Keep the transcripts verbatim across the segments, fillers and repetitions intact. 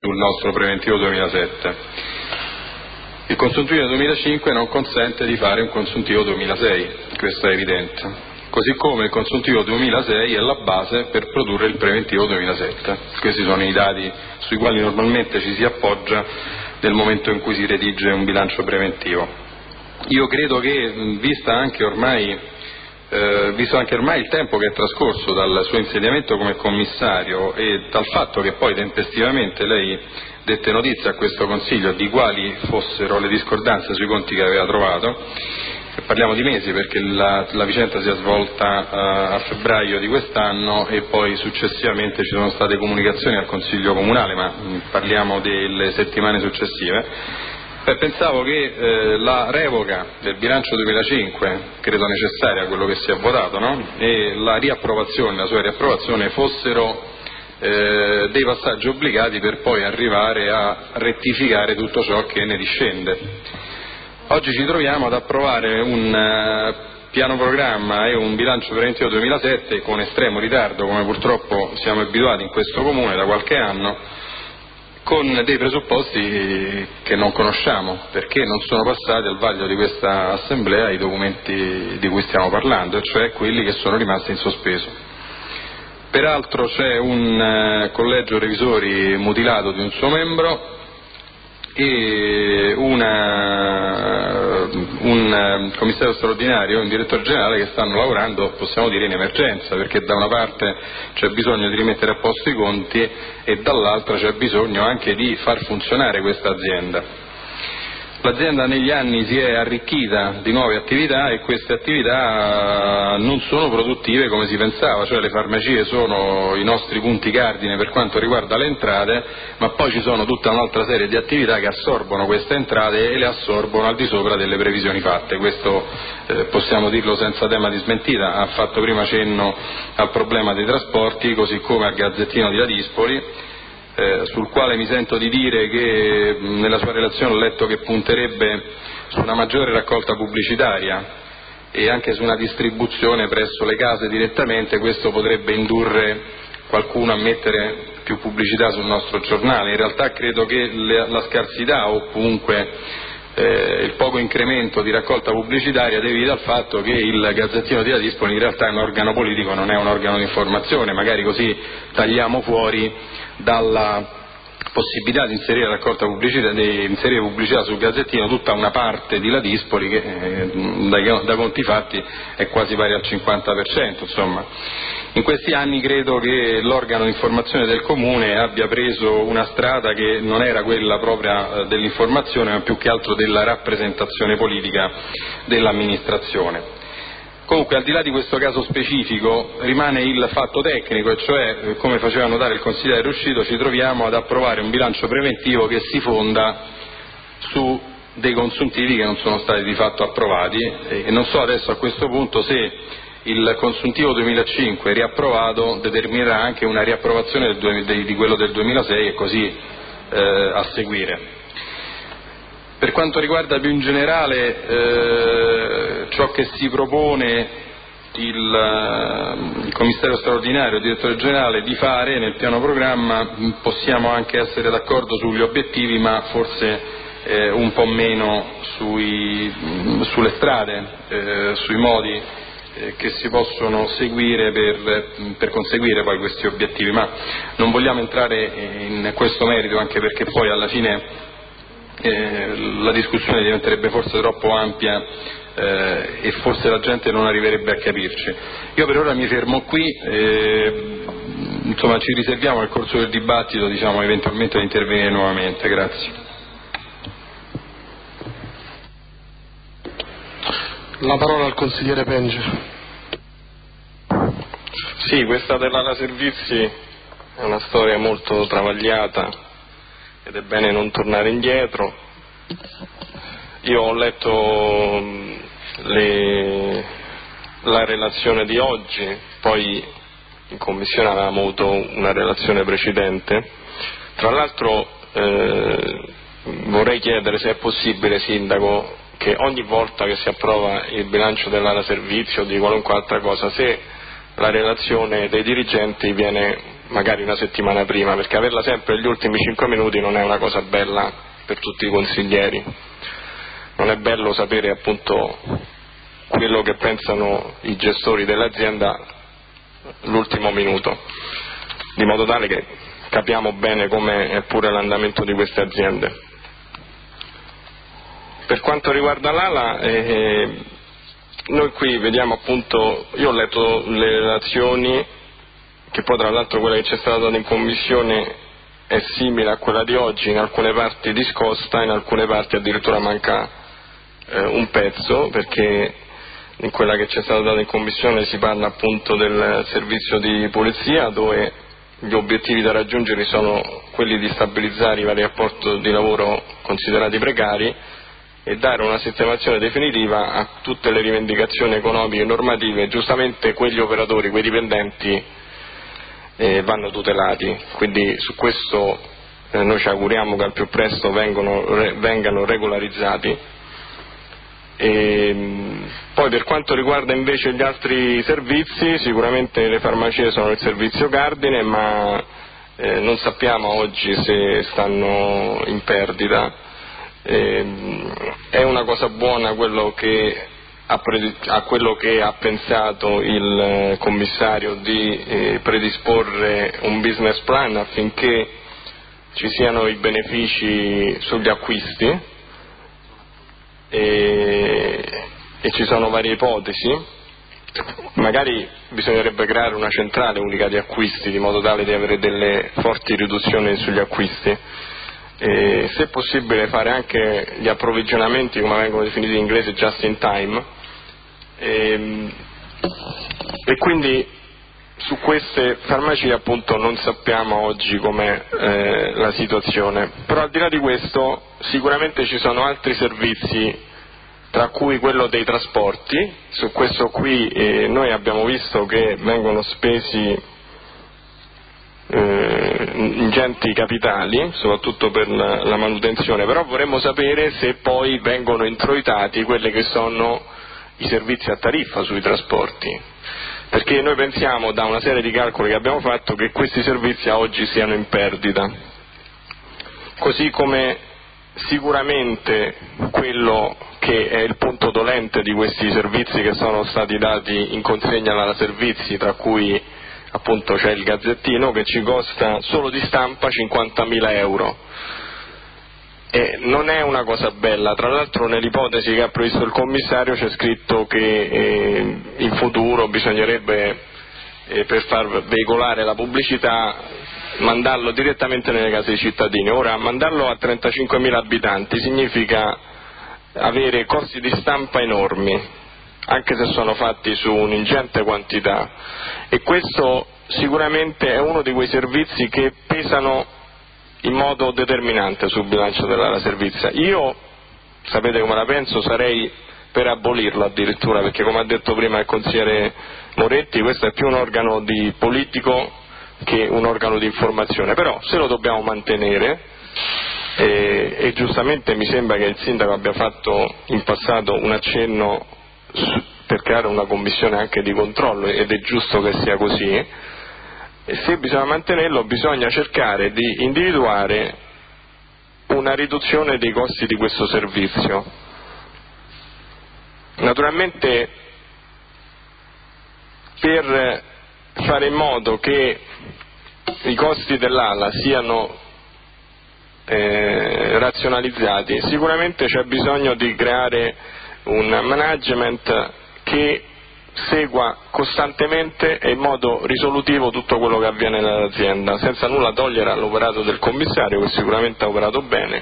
sul nostro preventivo duemilasette. Il consuntivo duemilacinque non consente di fare un consuntivo duemilasei, questo è evidente, così come il consuntivo duemilasei è la base per produrre il preventivo duemilasette. Questi sono i dati sui quali normalmente ci si appoggia nel momento in cui si redige un bilancio preventivo. Io credo che, vista anche ormai Eh, visto anche ormai il tempo che è trascorso dal suo insediamento come commissario e dal fatto che poi tempestivamente lei dette notizia a questo Consiglio di quali fossero le discordanze sui conti che aveva trovato, parliamo di mesi perché la, la vicenda si è svolta uh, a febbraio di quest'anno e poi successivamente ci sono state comunicazioni al Consiglio Comunale, ma mh, parliamo delle settimane successive. Beh, pensavo che eh, la revoca del bilancio duemilacinque, credo necessaria a quello che si è votato, no? E la riapprovazione, la sua riapprovazione fossero eh, dei passaggi obbligati per poi arrivare a rettificare tutto ciò che ne discende. Oggi ci troviamo ad approvare un uh, piano programma e un bilancio preventivo duemilasette con estremo ritardo, come purtroppo siamo abituati in questo Comune da qualche anno, con dei presupposti che non conosciamo, perché non sono passati al vaglio di questa Assemblea i documenti di cui stiamo parlando, cioè quelli che sono rimasti in sospeso. Peraltro c'è un uh, collegio revisori mutilato di un suo membro e una, un commissario straordinario e un direttore generale che stanno lavorando, possiamo dire, in emergenza, perché da una parte c'è bisogno di rimettere a posto i conti e dall'altra c'è bisogno anche di far funzionare questa azienda. L'azienda negli anni si è arricchita di nuove attività e queste attività non sono produttive come si pensava, cioè le farmacie sono i nostri punti cardine per quanto riguarda le entrate, ma poi ci sono tutta un'altra serie di attività che assorbono queste entrate e le assorbono al di sopra delle previsioni fatte. Questo eh, possiamo dirlo senza tema di smentita. Ha fatto prima cenno al problema dei trasporti, così come al Gazzettino di Ladispoli, Eh, sul quale mi sento di dire che mh, nella sua relazione ho letto che punterebbe su una maggiore raccolta pubblicitaria e anche su una distribuzione presso le case direttamente. Questo potrebbe indurre qualcuno a mettere più pubblicità sul nostro giornale. In realtà credo che le, la scarsità o comunque eh, il poco incremento di raccolta pubblicitaria derivi dal fatto che il Gazzettino di Ladispoli in realtà è un organo politico, non è un organo di informazione, magari così tagliamo fuori dalla possibilità di inserire raccolta pubblicità, di inserire pubblicità sul Gazzettino tutta una parte di Ladispoli che eh, da, da conti fatti è quasi pari al cinquanta per cento. Insomma, in questi anni credo che l'organo di informazione del Comune abbia preso una strada che non era quella propria eh, dell'informazione, ma più che altro della rappresentazione politica dell'amministrazione. Comunque, al di là di questo caso specifico, rimane il fatto tecnico, e cioè, come faceva notare il consigliere Ruscito, ci troviamo ad approvare un bilancio preventivo che si fonda su dei consuntivi che non sono stati di fatto approvati, e non so adesso a questo punto se il consuntivo duemilacinque riapprovato determinerà anche una riapprovazione del, di, di quello del duemilasei e così eh, a seguire. Per quanto riguarda più in generale eh, ciò che si propone il, il commissario straordinario, il direttore generale di fare nel piano programma, possiamo anche essere d'accordo sugli obiettivi, ma forse eh, un po' meno sui, sulle strade, eh, sui modi eh, che si possono seguire per, per conseguire poi questi obiettivi. Ma non vogliamo entrare in questo merito, anche perché poi alla fine Eh, la discussione diventerebbe forse troppo ampia eh, e forse la gente non arriverebbe a capirci. Io per ora mi fermo qui, eh, insomma ci riserviamo nel corso del dibattito, diciamo, eventualmente di intervenire nuovamente. Grazie. La parola al consigliere Penge. Sì, questa dell'ala servizi è una storia molto travagliata ed è bene non tornare indietro. Io ho letto le, la relazione di oggi, poi in commissione avevamo avuto una relazione precedente. Tra l'altro eh, vorrei chiedere se è possibile, Sindaco, che ogni volta che si approva il bilancio dell'ala servizio o di qualunque altra cosa, se la relazione dei dirigenti viene magari una settimana prima, perché averla sempre negli ultimi cinque minuti non è una cosa bella per tutti i consiglieri. Non è bello sapere appunto quello che pensano i gestori dell'azienda l'ultimo minuto, di modo tale che capiamo bene come è pure l'andamento di queste aziende. Per quanto riguarda l'Ala, eh, noi qui vediamo appunto, io ho letto le relazioni, che poi tra l'altro quella che c'è stata data in commissione è simile a quella di oggi, in alcune parti discosta, in alcune parti addirittura manca eh, un pezzo, perché in quella che c'è stata data in commissione si parla appunto del servizio di polizia, dove gli obiettivi da raggiungere sono quelli di stabilizzare i vari rapporti di lavoro considerati precari e dare una sistemazione definitiva a tutte le rivendicazioni economiche e normative. Giustamente quegli operatori, quei dipendenti eh, vanno tutelati, quindi su questo eh, noi ci auguriamo che al più presto vengono, re, vengano regolarizzati. E poi per quanto riguarda invece gli altri servizi, sicuramente le farmacie sono il servizio cardine, ma eh, non sappiamo oggi se stanno in perdita. Eh, è una cosa buona quello che ha, pre- a quello che ha pensato il commissario di eh, predisporre un business plan affinché ci siano i benefici sugli acquisti, e, e ci sono varie ipotesi. Magari bisognerebbe creare una centrale unica di acquisti, di modo tale di avere delle forti riduzioni sugli acquisti, e se possibile fare anche gli approvvigionamenti, come vengono definiti in inglese, just in time, e, e quindi su queste farmacie appunto non sappiamo oggi com'è eh, la situazione. Però al di là di questo sicuramente ci sono altri servizi, tra cui quello dei trasporti. Su questo qui eh, noi abbiamo visto che vengono spesi eh, ingenti capitali, soprattutto per la, la manutenzione, però vorremmo sapere se poi vengono introitati quelli che sono i servizi a tariffa sui trasporti, perché noi pensiamo, da una serie di calcoli che abbiamo fatto, che questi servizi a oggi siano in perdita, così come sicuramente quello che è il punto dolente di questi servizi che sono stati dati in consegna alla servizi, tra cui appunto c'è il Gazzettino, che ci costa solo di stampa cinquantamila euro, e non è una cosa bella. Tra l'altro nell'ipotesi che ha previsto il commissario c'è scritto che eh, in futuro bisognerebbe, eh, per far veicolare la pubblicità, mandarlo direttamente nelle case dei cittadini. Ora, mandarlo a trentacinquemila abitanti significa avere costi di stampa enormi, anche se sono fatti su un'ingente quantità, e questo sicuramente è uno di quei servizi che pesano in modo determinante sul bilancio della servizia. Io, sapete come la penso, sarei per abolirlo addirittura, perché come ha detto prima il consigliere Moretti, questo è più un organo di politico che un organo di informazione, però se lo dobbiamo mantenere, e, e giustamente mi sembra che il sindaco abbia fatto in passato un accenno su, per creare una commissione anche di controllo, ed è giusto che sia così. E se bisogna mantenerlo, bisogna cercare di individuare una riduzione dei costi di questo servizio. Naturalmente, per fare in modo che i costi dell'Ala siano eh, razionalizzati, sicuramente c'è bisogno di creare un management che segua costantemente e in modo risolutivo tutto quello che avviene nell'azienda, senza nulla togliere all'operato del commissario, che sicuramente ha operato bene.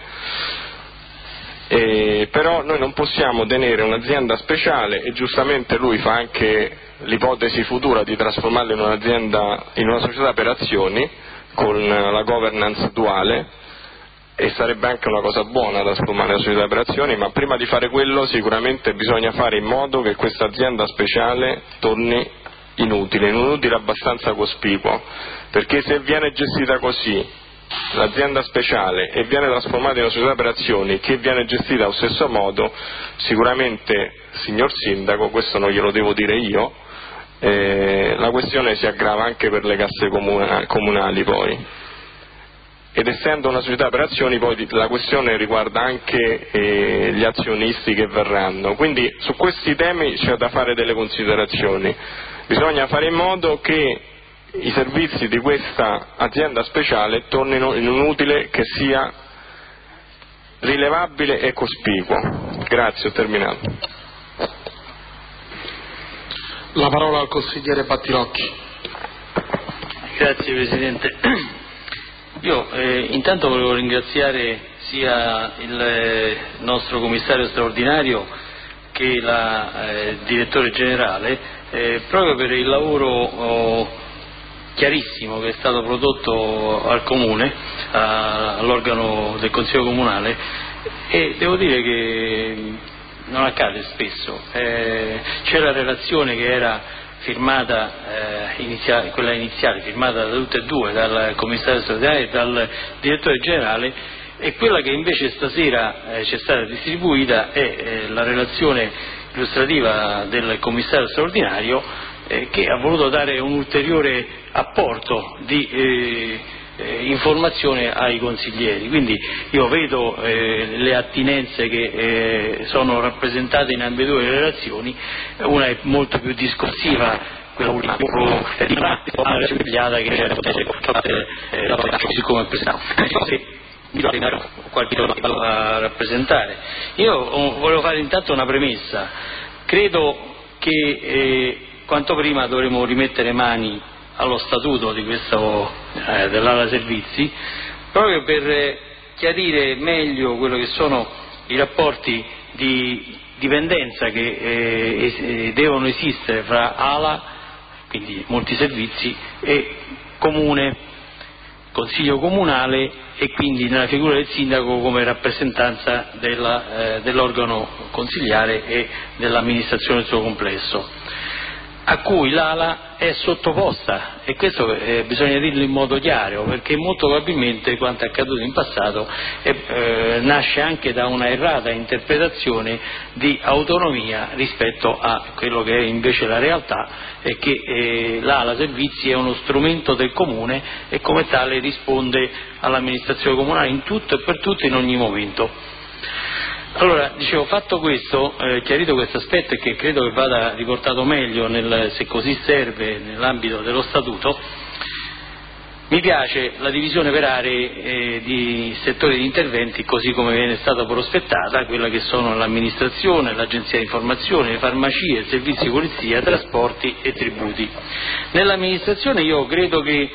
E però noi non possiamo tenere un'azienda speciale, e giustamente lui fa anche l'ipotesi futura di trasformarla in un'azienda, in una società per azioni con la governance duale, e sarebbe anche una cosa buona trasformare la società per azioni, ma prima di fare quello sicuramente bisogna fare in modo che questa azienda speciale torni inutile, in un utile abbastanza cospicuo, perché se viene gestita così l'azienda speciale e viene trasformata in una società per azioni che viene gestita allo stesso modo, sicuramente, signor Sindaco, questo non glielo devo dire io, eh, la questione si aggrava anche per le casse comuna, comunali poi. Ed essendo una società per azioni, poi la questione riguarda anche eh, gli azionisti che verranno. Quindi su questi temi c'è da fare delle considerazioni. Bisogna fare in modo che i servizi di questa azienda speciale tornino in un utile che sia rilevabile e cospicuo. Grazie, ho terminato. La parola al consigliere Battilocchi. Grazie Presidente. Io eh, intanto volevo ringraziare sia il eh, nostro commissario straordinario che il eh, direttore generale eh, proprio per il lavoro oh, chiarissimo che è stato prodotto al Comune, a, all'organo del Consiglio Comunale, e devo dire che non accade spesso. Eh, c'è la relazione che era firmata, eh, iniziale, quella iniziale, firmata da tutte e due, dal commissario straordinario e dal direttore generale, e quella che invece stasera eh, ci è stata distribuita è eh, la relazione illustrativa del commissario straordinario, eh, che ha voluto dare un ulteriore apporto di eh, eh, informazione ai consiglieri. Quindi io vedo eh, le attinenze che eh, sono rappresentate in ambedue le relazioni, una è molto più discorsiva, quella ultima più svegliata che eh, così come è presentato. Qualche a rappresentare. Io volevo fare intanto una premessa. Credo che eh, quanto prima dovremo rimettere mani allo statuto di questo eh, dell'ala servizi, proprio per eh, chiarire meglio quello che sono i rapporti di dipendenza che eh, es- devono esistere fra ala, quindi molti servizi, e comune, consiglio comunale, e quindi nella figura del sindaco come rappresentanza della, eh, dell'organo consiliare e dell'amministrazione nel suo complesso, a cui l'ala è sottoposta, e questo eh, bisogna dirlo in modo chiaro, perché molto probabilmente quanto è accaduto in passato eh, eh, nasce anche da una errata interpretazione di autonomia rispetto a quello che è invece la realtà, e che eh, l'ala servizi è uno strumento del comune e come tale risponde all'amministrazione comunale in tutto e per tutto in ogni momento. Allora, dicevo, fatto questo, eh, chiarito questo aspetto, e che credo che vada riportato meglio, nel, se così serve, nell'ambito dello statuto, mi piace la divisione per aree eh, di settori di interventi così come viene stata prospettata, quella che sono l'amministrazione, l'agenzia di informazione, le farmacie, i servizi di polizia, trasporti e tributi. Nell'amministrazione io credo che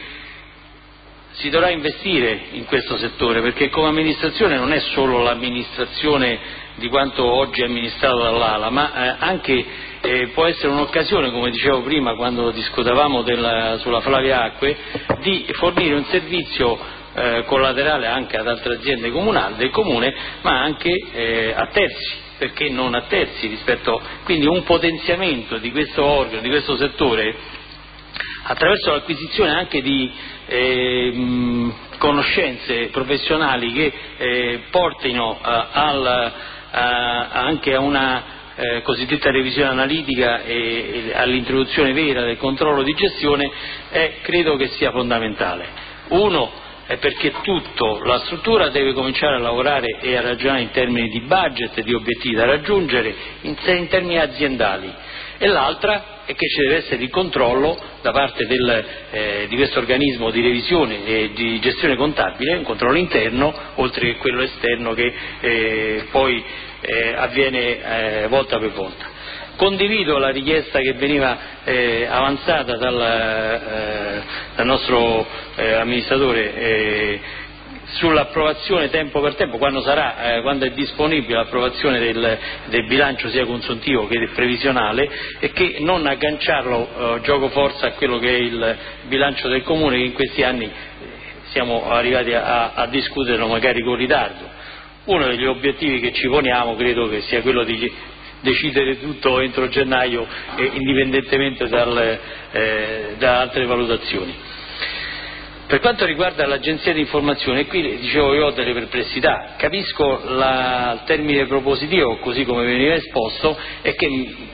si dovrà investire in questo settore, perché come amministrazione non è solo l'amministrazione di quanto oggi è amministrato dall'ala, ma eh, anche eh, può essere un'occasione, come dicevo prima quando discutevamo della, sulla Flavia Acque, di fornire un servizio eh, collaterale anche ad altre aziende comunali, del comune, ma anche eh, a terzi, perché non a terzi, rispetto, quindi un potenziamento di questo organo, di questo settore, attraverso l'acquisizione anche di eh, mh, conoscenze professionali che eh, portino a, al, a, anche a una eh, cosiddetta revisione analitica e, e all'introduzione vera del controllo di gestione, eh, credo che sia fondamentale. Uno è perché tutta la struttura deve cominciare a lavorare e a ragionare in termini di budget e di obiettivi da raggiungere in, in termini aziendali, e l'altra è che ci deve essere il controllo da parte del, eh, di questo organismo di revisione e di gestione contabile, un controllo interno oltre che quello esterno che eh, poi eh, avviene eh, volta per volta. Condivido la richiesta che veniva eh, avanzata dal, eh, dal nostro eh, amministratore eh, sull'approvazione tempo per tempo, quando sarà, eh, quando è disponibile l'approvazione del, del bilancio sia consuntivo che previsionale, e che non agganciarlo eh, gioco forza a quello che è il bilancio del comune, che in questi anni siamo arrivati a, a discuterlo magari con ritardo. Uno degli obiettivi che ci poniamo credo che sia quello di decidere tutto entro gennaio, eh, indipendentemente dal, eh, da altre valutazioni. Per quanto riguarda l'agenzia di informazione, qui dicevo io ho delle perplessità. Capisco la, il termine propositivo così come veniva esposto, e che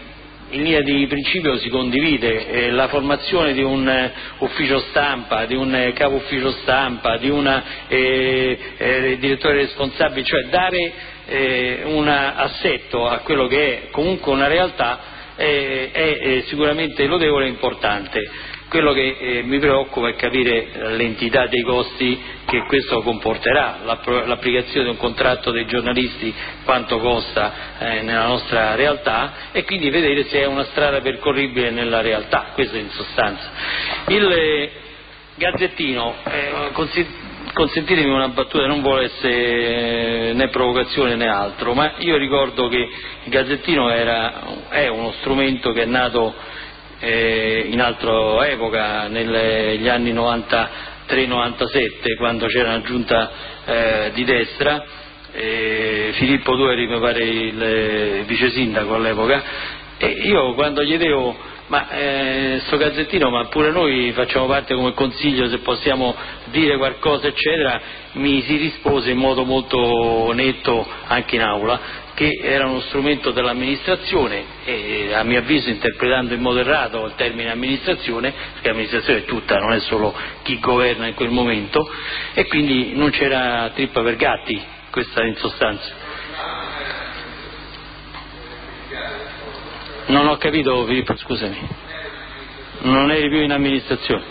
in linea di principio si condivide, eh, la formazione di un eh, ufficio stampa, di un eh, capo ufficio stampa, di un eh, eh, direttore responsabile, cioè dare eh, un assetto a quello che è comunque una realtà eh, è, è sicuramente lodevole e importante. Quello che eh, mi preoccupa è capire l'entità dei costi che questo comporterà, l'applicazione di un contratto dei giornalisti, quanto costa eh, nella nostra realtà, e quindi vedere se è una strada percorribile nella realtà. Questo in sostanza. Il eh, Gazzettino, eh, consi- consentitemi una battuta, non vuole essere né provocazione né altro, ma io ricordo che il Gazzettino era, è uno strumento che è nato Eh, in altra epoca, negli anni novantatré novantasette, quando c'era una giunta eh, di destra, eh, Filippo Dueri mi pare il vice sindaco all'epoca, e io quando chiedevo ma eh, sto Gazzettino, ma pure noi facciamo parte come consiglio, se possiamo dire qualcosa eccetera, mi si rispose in modo molto netto anche in aula che era uno strumento dell'amministrazione e, a mio avviso, interpretando in modo errato il termine amministrazione, perché l'amministrazione è tutta, non è solo chi governa in quel momento, e quindi non c'era trippa per gatti, questa in sostanza. Non ho capito, Filippo, scusami. Non eri più in amministrazione.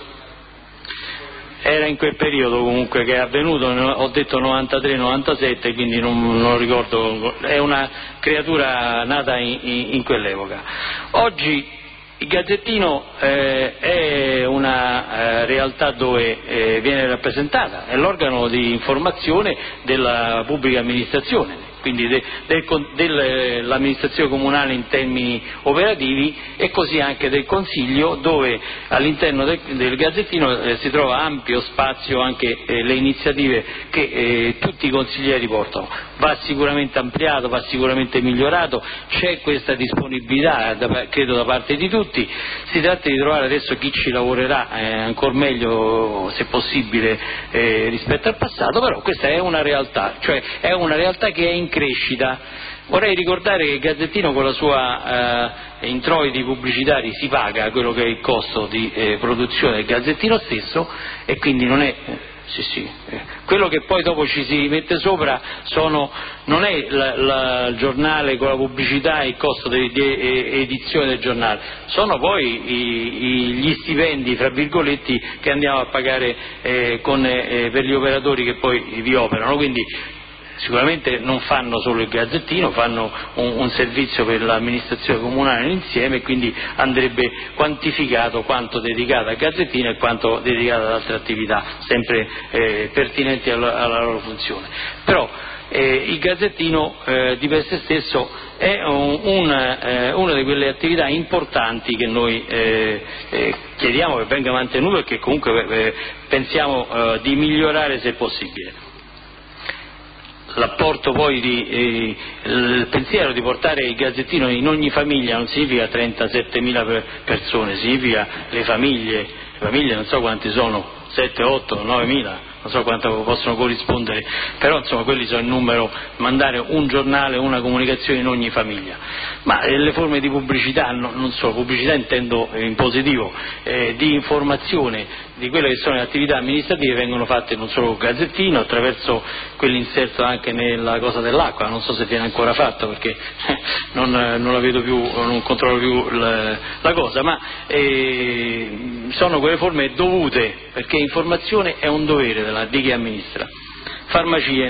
Era in quel periodo comunque che è avvenuto, ho detto novantatré novantasette, quindi non, non ricordo, è una creatura nata in, in, in quell'epoca. Oggi il Gazzettino eh, è una eh, realtà dove eh, viene rappresentata, è l'organo di informazione della pubblica amministrazione, quindi de, del, dell'amministrazione comunale in termini operativi, e così anche del Consiglio, dove all'interno del, del Gazzettino eh, si trova ampio spazio anche eh, le iniziative che eh, tutti i consiglieri portano. Va sicuramente ampliato, va sicuramente migliorato, c'è questa disponibilità da, credo da parte di tutti, si tratta di trovare adesso chi ci lavorerà eh, ancora meglio, se possibile, eh, rispetto al passato, però questa è una realtà, cioè è una realtà che è in crescita. Vorrei ricordare che il Gazzettino, con la sua eh, introiti pubblicitari, si paga quello che è il costo di eh, produzione del Gazzettino stesso, e quindi non è eh, sì, sì, eh, quello che poi dopo ci si mette sopra sono, non è la, la, il giornale con la pubblicità e il costo di, di edizione del giornale, sono poi i, i, gli stipendi, fra virgoletti, che andiamo a pagare eh, con, eh, per gli operatori che poi vi operano. Quindi sicuramente non fanno solo il Gazzettino, fanno un, un servizio per l'amministrazione comunale insieme, e quindi andrebbe quantificato quanto dedicato al Gazzettino e quanto dedicato ad altre attività sempre eh, pertinenti alla, alla loro funzione. Però eh, il Gazzettino eh, di per sé stesso è un, un, eh, una di quelle attività importanti che noi eh, eh, chiediamo che venga mantenuto e che comunque eh, pensiamo eh, di migliorare se possibile. L'apporto poi di eh, il pensiero di portare il Gazzettino in ogni famiglia non significa trentasettemila persone, significa le famiglie, le famiglie non so quanti sono, sette, otto, novemila, non so quanto possono corrispondere, però insomma quelli sono il numero, mandare un giornale, una comunicazione in ogni famiglia. Ma eh, le forme di pubblicità, no, non solo pubblicità intendo in positivo, eh, di informazione di quelle che sono le attività amministrative vengono fatte non solo col Gazzettino, attraverso quell'inserto anche nella cosa dell'acqua, non so se viene ancora fatto perché non, non la vedo più, non controllo più la, la cosa, ma eh, sono quelle forme dovute, perché informazione è un dovere della, di chi amministra. Farmacie,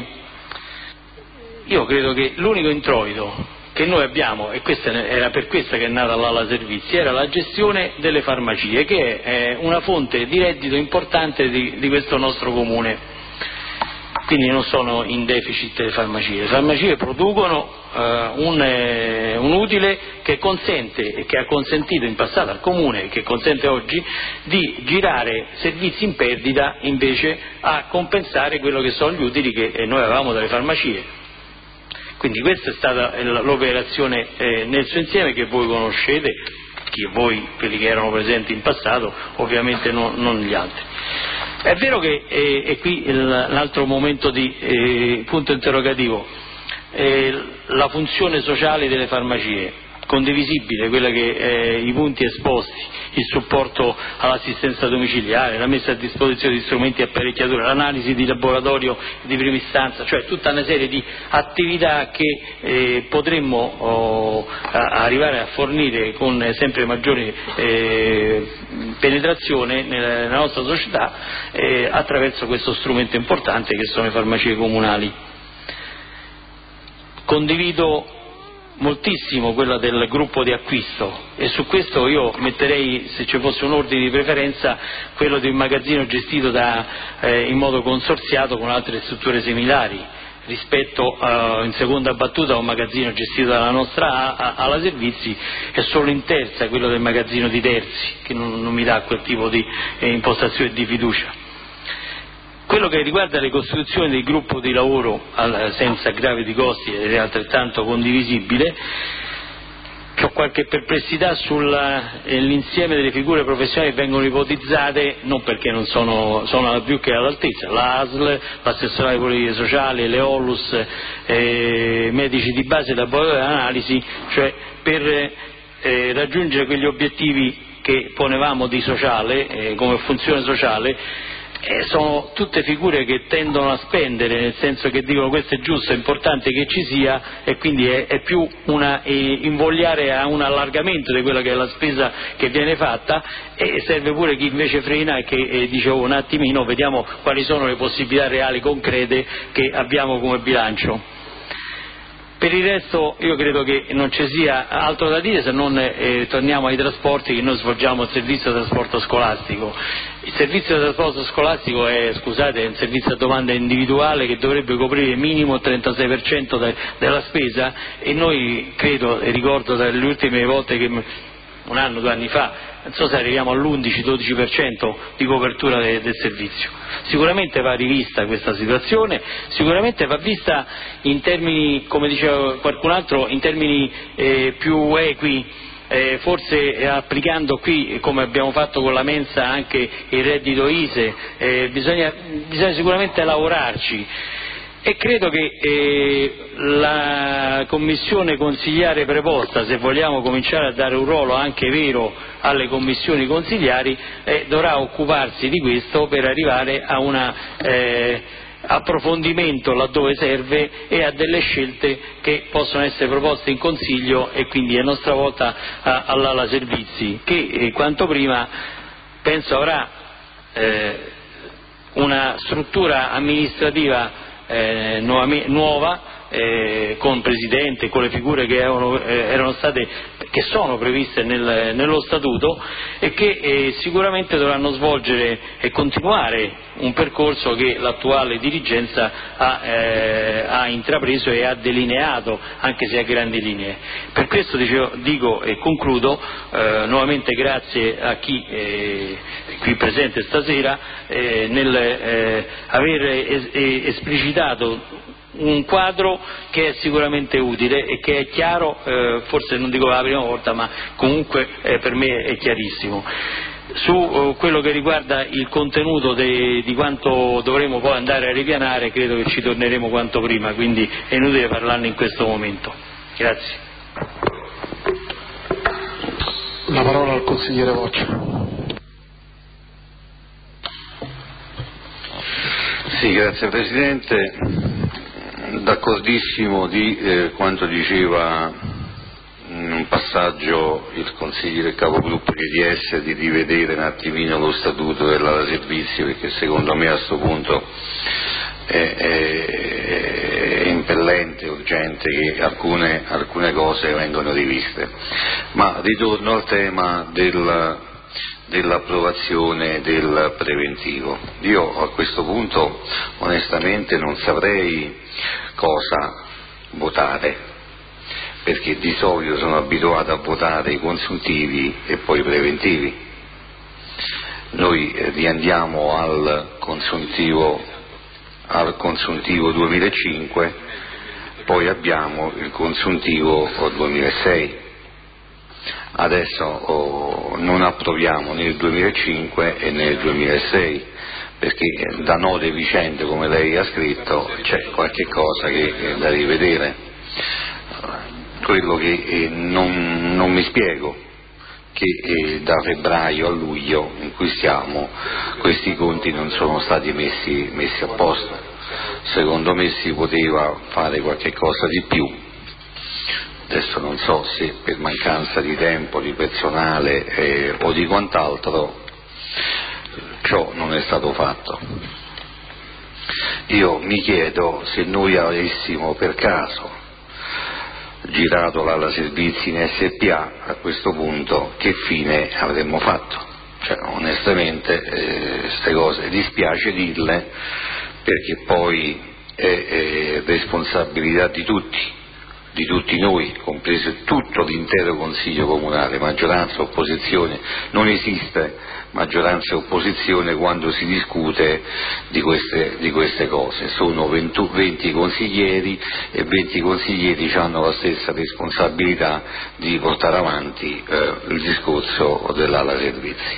io credo che l'unico introito che noi abbiamo, e questa era per questa che è nata l'ala servizi, era la gestione delle farmacie, che è una fonte di reddito importante di, di questo nostro comune. Quindi non sono in deficit le farmacie, le farmacie producono uh, un, eh, un utile che consente e che ha consentito in passato al comune e che consente oggi di girare servizi in perdita invece a compensare quello che sono gli utili che noi avevamo dalle farmacie. Quindi questa è stata l'operazione eh, nel suo insieme, che voi conoscete, chi voi, quelli che erano presenti in passato, ovviamente no, non gli altri. È vero che, eh, e qui l'altro momento di eh, punto interrogativo, eh, la funzione sociale delle farmacie. condivisibile quella che eh, i punti esposti, il supporto all'assistenza domiciliare, la messa a disposizione di strumenti e apparecchiature, l'analisi di laboratorio di prima istanza, cioè tutta una serie di attività che eh, potremmo oh, a, arrivare a fornire con sempre maggiore eh, penetrazione nella, nella nostra società eh, attraverso questo strumento importante che sono le farmacie comunali. Condivido moltissimo quella del gruppo di acquisto e su questo io metterei, se ci fosse un ordine di preferenza, quello di un magazzino gestito da, eh, in modo consorziato con altre strutture similari rispetto eh, in seconda battuta a un magazzino gestito dalla nostra A, alla servizi, e solo in terza quello del magazzino di terzi, che non, non mi dà quel tipo di eh, impostazione di fiducia. Quello che riguarda le costituzioni del gruppo di lavoro senza aggravi di costi ed è altrettanto condivisibile, ho qualche perplessità sull'insieme delle figure professionali che vengono ipotizzate, non perché non sono, sono più che all'altezza, l'A S L, l'assessorato alle politiche sociali, le ONLUS, eh, medici di base, laboratori di analisi, cioè per eh, raggiungere quegli obiettivi che ponevamo di sociale, eh, come funzione sociale. Eh, sono tutte figure che tendono a spendere, nel senso che dicono questo è giusto, è importante che ci sia, e quindi è, è più una, eh, invogliare a un allargamento di quella che è la spesa che viene fatta, e serve pure chi invece frena e che eh, dice oh, un attimino vediamo quali sono le possibilità reali, concrete che abbiamo come bilancio. Per il resto io credo che non ci sia altro da dire se non eh, torniamo ai trasporti, che noi svolgiamo il servizio di trasporto scolastico. Il servizio di trasporto scolastico è, scusate, è un servizio a domanda individuale che dovrebbe coprire minimo il trentasei per cento de, della spesa, e noi credo, e ricordo dalle ultime volte che un anno, due anni fa, non so se arriviamo all'undici dodici per cento di copertura de, del servizio. Sicuramente va rivista questa situazione, sicuramente va vista in termini, come diceva qualcun altro, in termini eh, più equi, eh, forse applicando qui, come abbiamo fatto con la mensa, anche il reddito I S E, eh, bisogna, bisogna sicuramente lavorarci. E credo che eh, la commissione consigliare preposta, se vogliamo cominciare a dare un ruolo anche vero alle commissioni consigliari, eh, dovrà occuparsi di questo per arrivare a un eh, approfondimento laddove serve e a delle scelte che possono essere proposte in consiglio, e quindi a nostra volta all'ala servizi, che eh, quanto prima penso avrà eh, una struttura amministrativa Eh, nuova, eh, con presidente, con le figure che erano, eh, erano state, che sono previste nel, nello statuto, e che eh, sicuramente dovranno svolgere e continuare un percorso che l'attuale dirigenza ha, eh, ha intrapreso e ha delineato, anche se a grandi linee. Per questo dicevo, dico e concludo, eh, nuovamente grazie a chi eh, qui presente stasera eh, nel eh, aver es- esplicitato un quadro che è sicuramente utile e che è chiaro, eh, forse non dico la prima volta, ma comunque eh, per me è chiarissimo. Su uh, quello che riguarda il contenuto de, di quanto dovremo poi andare a ripianare, credo che ci torneremo quanto prima, quindi è inutile parlarne in questo momento. Grazie. La parola al consigliere Voccia. Sì, grazie Presidente. D'accordissimo di eh, quanto diceva in un passaggio il consigliere capogruppo C D S, di rivedere un attimino lo statuto della servizio, perché secondo me a questo punto è, è, è impellente, urgente che alcune, alcune cose vengano riviste. Ma ritorno al tema del, dell'approvazione del preventivo. Io a questo punto onestamente non saprei cosa votare, perché di solito sono abituato a votare i consuntivi e poi i preventivi. Noi riandiamo al consuntivo, al consuntivo duemilacinque, poi abbiamo il consuntivo duemilasei. Adesso oh, non approviamo né il duemilacinque e né il duemilasei, perché da note vicende, come lei ha scritto, c'è qualche cosa che è da rivedere. quello che eh, non, non mi spiego, che eh, da febbraio a luglio in cui siamo questi conti non sono stati messi, messi a posto. Secondo me si poteva fare qualche cosa di più, adesso non so se per mancanza di tempo, di personale eh, o di quant'altro ciò non è stato fatto. Io mi chiedo se noi avessimo per caso girato l'ala servizi in S P A a questo punto che fine avremmo fatto? Cioè, onestamente queste eh, cose dispiace dirle, perché poi è, è responsabilità di tutti, di tutti noi, compreso tutto l'intero Consiglio Comunale, maggioranza, opposizione. Non esiste maggioranza e opposizione quando si discute di queste, di queste cose. Sono venti, venti consiglieri e venti consiglieri hanno la stessa responsabilità di portare avanti eh, il discorso dell'ala servizi.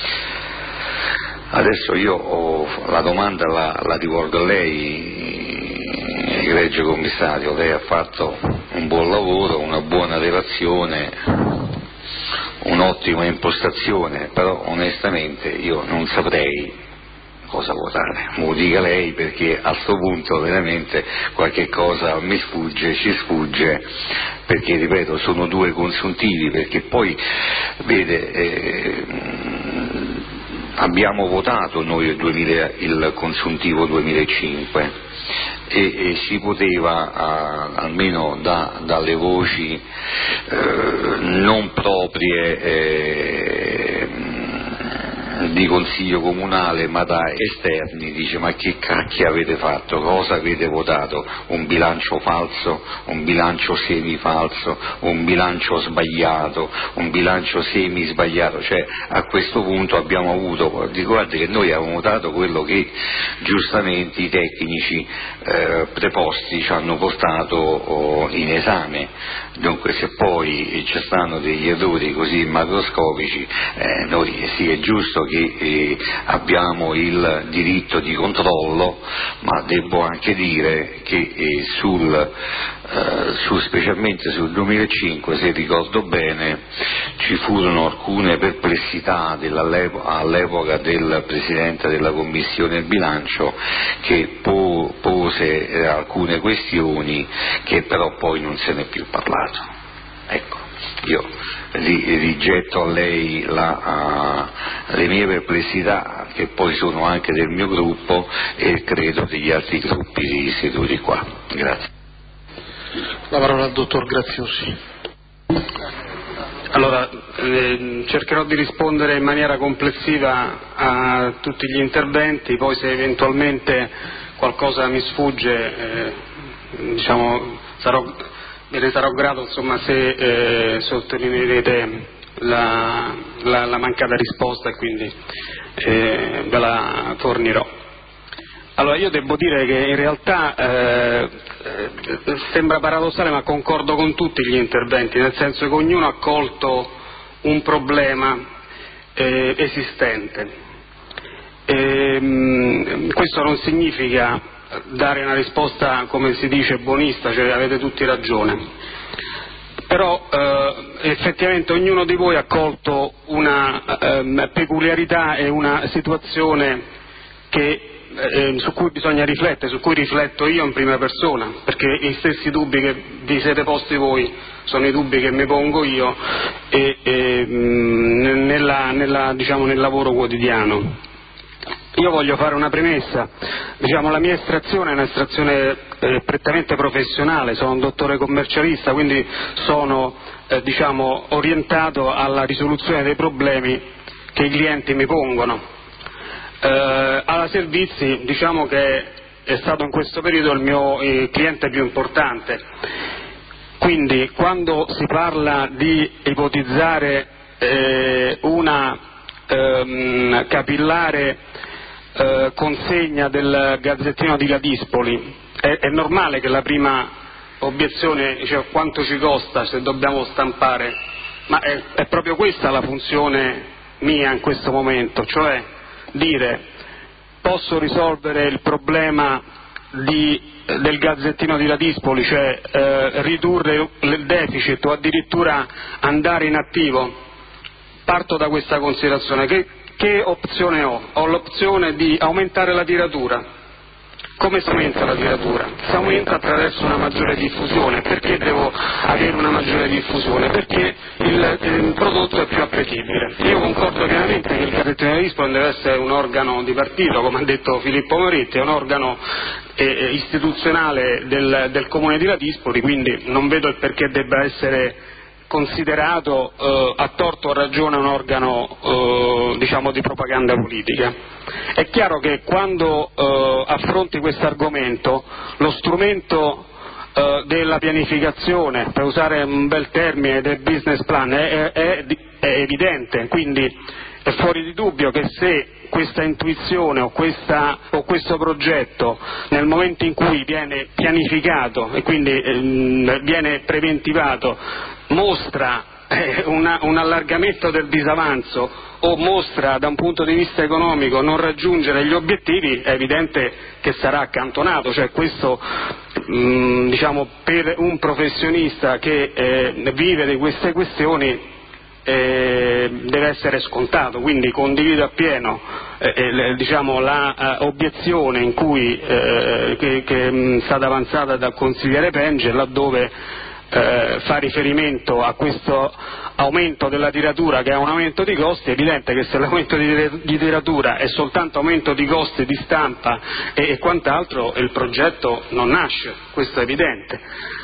Adesso io ho, la domanda la, la rivolgo a lei, egregio commissario. Lei ha fatto un buon lavoro, una buona relazione, un'ottima impostazione, però onestamente io non saprei cosa votare. Me lo dica lei, perché a sto punto veramente qualche cosa mi sfugge, ci sfugge, perché ripeto sono due consuntivi, perché poi vede eh, abbiamo votato noi il, duemila, il consuntivo duemilacinque e, e si poteva a, almeno da, dalle voci eh, non proprie eh, di consiglio comunale ma da esterni, dice: ma che cacchio avete fatto, cosa avete votato, un bilancio falso, un bilancio semifalso, un bilancio sbagliato, un bilancio semi sbagliato. Cioè a questo punto abbiamo avuto, guardi che noi avevamo votato quello che giustamente i tecnici eh, preposti ci hanno portato oh, in esame. Dunque se poi ci stanno degli errori così macroscopici, eh, noi sì, è giusto che eh, abbiamo il diritto di controllo, ma devo anche dire che eh, sul, eh, su, specialmente sul duemilacinque, se ricordo bene, ci furono alcune perplessità all'epoca del Presidente della Commissione Bilancio, che po- pose eh, alcune questioni che però poi non se ne è più parlato. Ecco, io rigetto a lei la, uh, le mie perplessità, che poi sono anche del mio gruppo e credo degli altri gruppi seduti qua. Grazie. La parola al dottor Graziosi. Allora, eh, cercherò di rispondere in maniera complessiva a tutti gli interventi, poi se eventualmente qualcosa mi sfugge, eh, diciamo, sarò, ve ne sarò grato, insomma, se eh, sottolineerete la, la, la mancata risposta e quindi eh, ve la fornirò. Allora, io devo dire che in realtà eh, eh, sembra paradossale, ma concordo con tutti gli interventi, nel senso che ognuno ha colto un problema eh, esistente. E, mh, questo non significa dare una risposta, come si dice, buonista, cioè avete tutti ragione. Però eh, effettivamente ognuno di voi ha colto una eh, peculiarità e una situazione che Eh, su cui bisogna riflettere, su cui rifletto io in prima persona, perché gli stessi dubbi che vi siete posti voi sono i dubbi che mi pongo io e, e, mh, nella, nella, diciamo, nel lavoro quotidiano. Io voglio fare una premessa, diciamo, la mia estrazione è un'estrazione eh, prettamente professionale, sono un dottore commercialista, quindi sono eh, diciamo, orientato alla risoluzione dei problemi che i clienti mi pongono. Uh, alla Servizi, diciamo che è stato in questo periodo il mio eh, cliente più importante, quindi quando si parla di ipotizzare eh, una ehm, capillare eh, consegna del Gazzettino di Ladispoli, è, è normale che la prima obiezione, cioè, quanto ci costa se dobbiamo stampare, ma è, è proprio questa la funzione mia in questo momento, cioè dire: posso risolvere il problema di, del Gazzettino di Ladispoli, cioè eh, ridurre il deficit o addirittura andare in attivo, parto da questa considerazione. Che, che opzione ho? Ho l'opzione di aumentare la tiratura. Come si aumenta la tiratura? Si aumenta attraverso una maggiore diffusione. Perché devo avere una maggiore diffusione? Perché il, il prodotto è più appetibile. Io concordo pienamente che il Gazzettino di Ladispoli deve essere un organo di partito, come ha detto Filippo Moretti, è un organo eh, istituzionale del, del Comune di Ladispoli, quindi non vedo il perché debba essere considerato eh, a torto o a ragione un organo eh, diciamo di propaganda politica. È chiaro che quando eh, affronti questo argomento lo strumento eh, della pianificazione, per usare un bel termine, del business plan è, è, è evidente, quindi è fuori di dubbio che se questa intuizione o, questa, o questo progetto nel momento in cui viene pianificato e quindi ehm, viene preventivato mostra eh, una, un allargamento del disavanzo o mostra da un punto di vista economico non raggiungere gli obiettivi, è evidente che sarà accantonato, cioè questo mh, diciamo per un professionista che eh, vive di queste questioni Eh, deve essere scontato, quindi condivido appieno eh, eh, diciamo, la uh, obiezione in cui, eh, che, che è stata avanzata dal consigliere Penge, laddove eh, fa riferimento a questo aumento della tiratura che è un aumento di costi. È evidente che se l'aumento di, di tiratura è soltanto aumento di costi di stampa e, e quant'altro, il progetto non nasce, questo è evidente.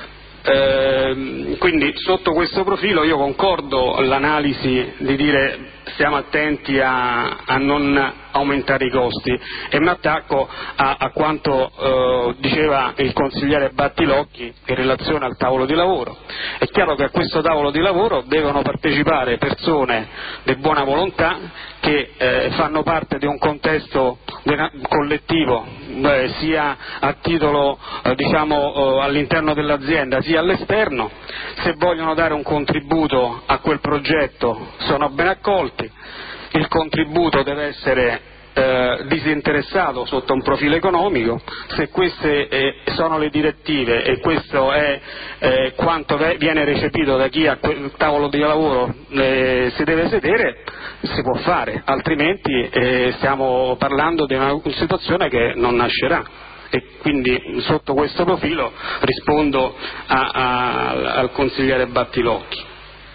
Eh, quindi sotto questo profilo io concordo l'analisi di dire stiamo attenti a, a non aumentare i costi e mi attacco a, a quanto eh, diceva il consigliere Battilocchi in relazione al tavolo di lavoro. È chiaro che a questo tavolo di lavoro devono partecipare persone di buona volontà che eh, fanno parte di un contesto collettivo eh, sia a titolo eh, diciamo eh, all'interno dell'azienda sia all'esterno. Se vogliono dare un contributo a quel progetto sono ben accolti. Il contributo deve essere eh, disinteressato sotto un profilo economico. Se queste eh, sono le direttive e questo è eh, quanto ve- viene recepito da chi a quel tavolo di lavoro eh, si deve sedere, si può fare, altrimenti eh, stiamo parlando di una situazione che non nascerà. E quindi sotto questo profilo rispondo a, a, al consigliere Battilocchi.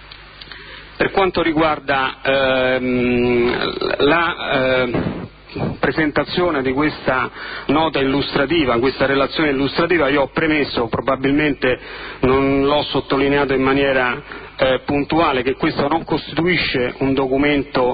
Per quanto riguarda ehm, la eh, presentazione di questa nota illustrativa, questa relazione illustrativa, io ho premesso, probabilmente non l'ho sottolineato in maniera eh, puntuale, che questo non costituisce un documento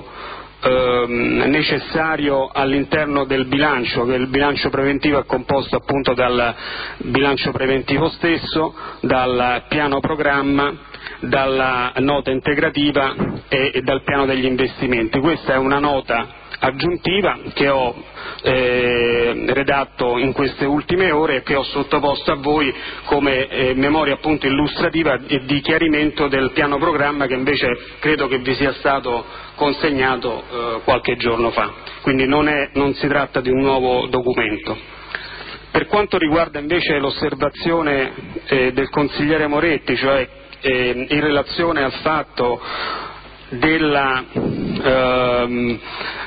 necessario all'interno del bilancio, che il bilancio preventivo è composto appunto dal bilancio preventivo stesso, dal piano programma, dalla nota integrativa e, e dal piano degli investimenti. Questa è una nota aggiuntiva che ho eh, redatto in queste ultime ore e che ho sottoposto a voi come eh, memoria appunto illustrativa e di chiarimento del piano programma, che invece credo che vi sia stato consegnato eh, qualche giorno fa, quindi non, è, non si tratta di un nuovo documento. Per quanto riguarda invece l'osservazione eh, del consigliere Moretti, cioè eh, in relazione al fatto della ehm,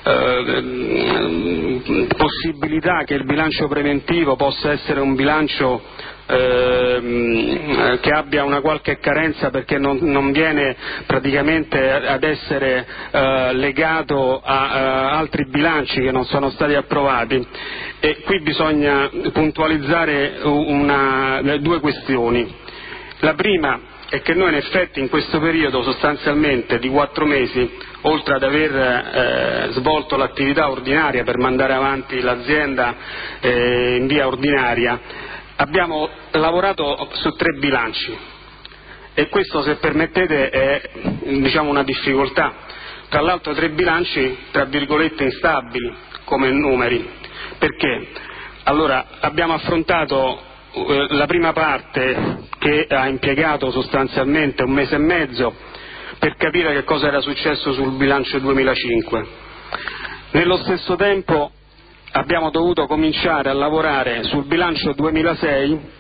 ehm, possibilità che il bilancio preventivo possa essere un bilancio ehm, che abbia una qualche carenza perché non, non viene praticamente ad essere eh, legato a, a altri bilanci che non sono stati approvati, e qui bisogna puntualizzare una, due questioni. La prima è che noi in effetti in questo periodo sostanzialmente di quattro mesi, oltre ad aver eh, svolto l'attività ordinaria per mandare avanti l'azienda eh, in via ordinaria, abbiamo lavorato su tre bilanci, e questo, se permettete, è diciamo una difficoltà. Tra l'altro tre bilanci tra virgolette instabili come numeri. Perché? Allora, abbiamo affrontato la prima parte, che ha impiegato sostanzialmente un mese e mezzo per capire che cosa era successo sul bilancio duemilacinque. Nello stesso tempo abbiamo dovuto cominciare a lavorare sul bilancio duemilasei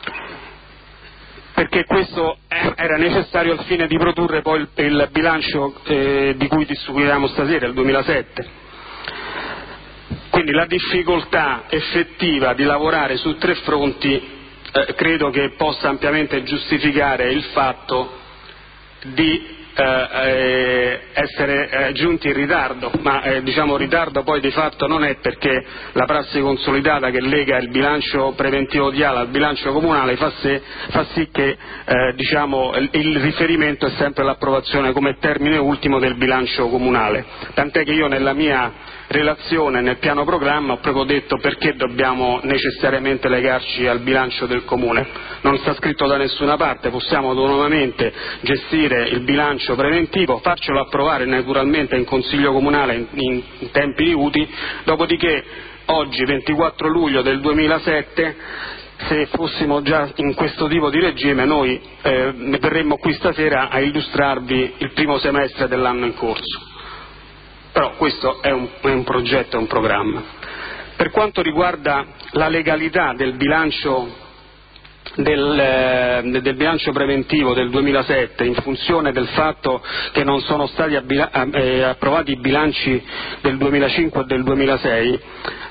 perché questo era necessario al fine di produrre poi il, il bilancio eh, di cui discutiamo stasera, il duemilasette. Quindi la difficoltà effettiva di lavorare su tre fronti eh, credo che possa ampiamente giustificare il fatto di eh, essere eh, giunti in ritardo, ma eh, diciamo ritardo poi di fatto non è, perché la prassi consolidata che lega il bilancio preventivo di ALA al bilancio comunale fa, se, fa sì che eh, diciamo, il, il riferimento è sempre l'approvazione come termine ultimo del bilancio comunale, tant'è che io nella mia relazione, nel piano programma, ho proprio detto perché dobbiamo necessariamente legarci al bilancio del comune. Non sta scritto da nessuna parte, possiamo autonomamente gestire il bilancio preventivo, farcelo approvare naturalmente in consiglio comunale in, in, in tempi uti, dopodiché oggi ventiquattro luglio del duemilasette, se fossimo già in questo tipo di regime, noi eh, verremmo qui stasera a illustrarvi il primo semestre dell'anno in corso. Però questo è un, è un progetto, è un programma. Per quanto riguarda la legalità del bilancio, del, eh, del bilancio preventivo del duemilasette, in funzione del fatto che non sono stati abbila, eh, approvati i bilanci del duemilacinque e del duemilasei,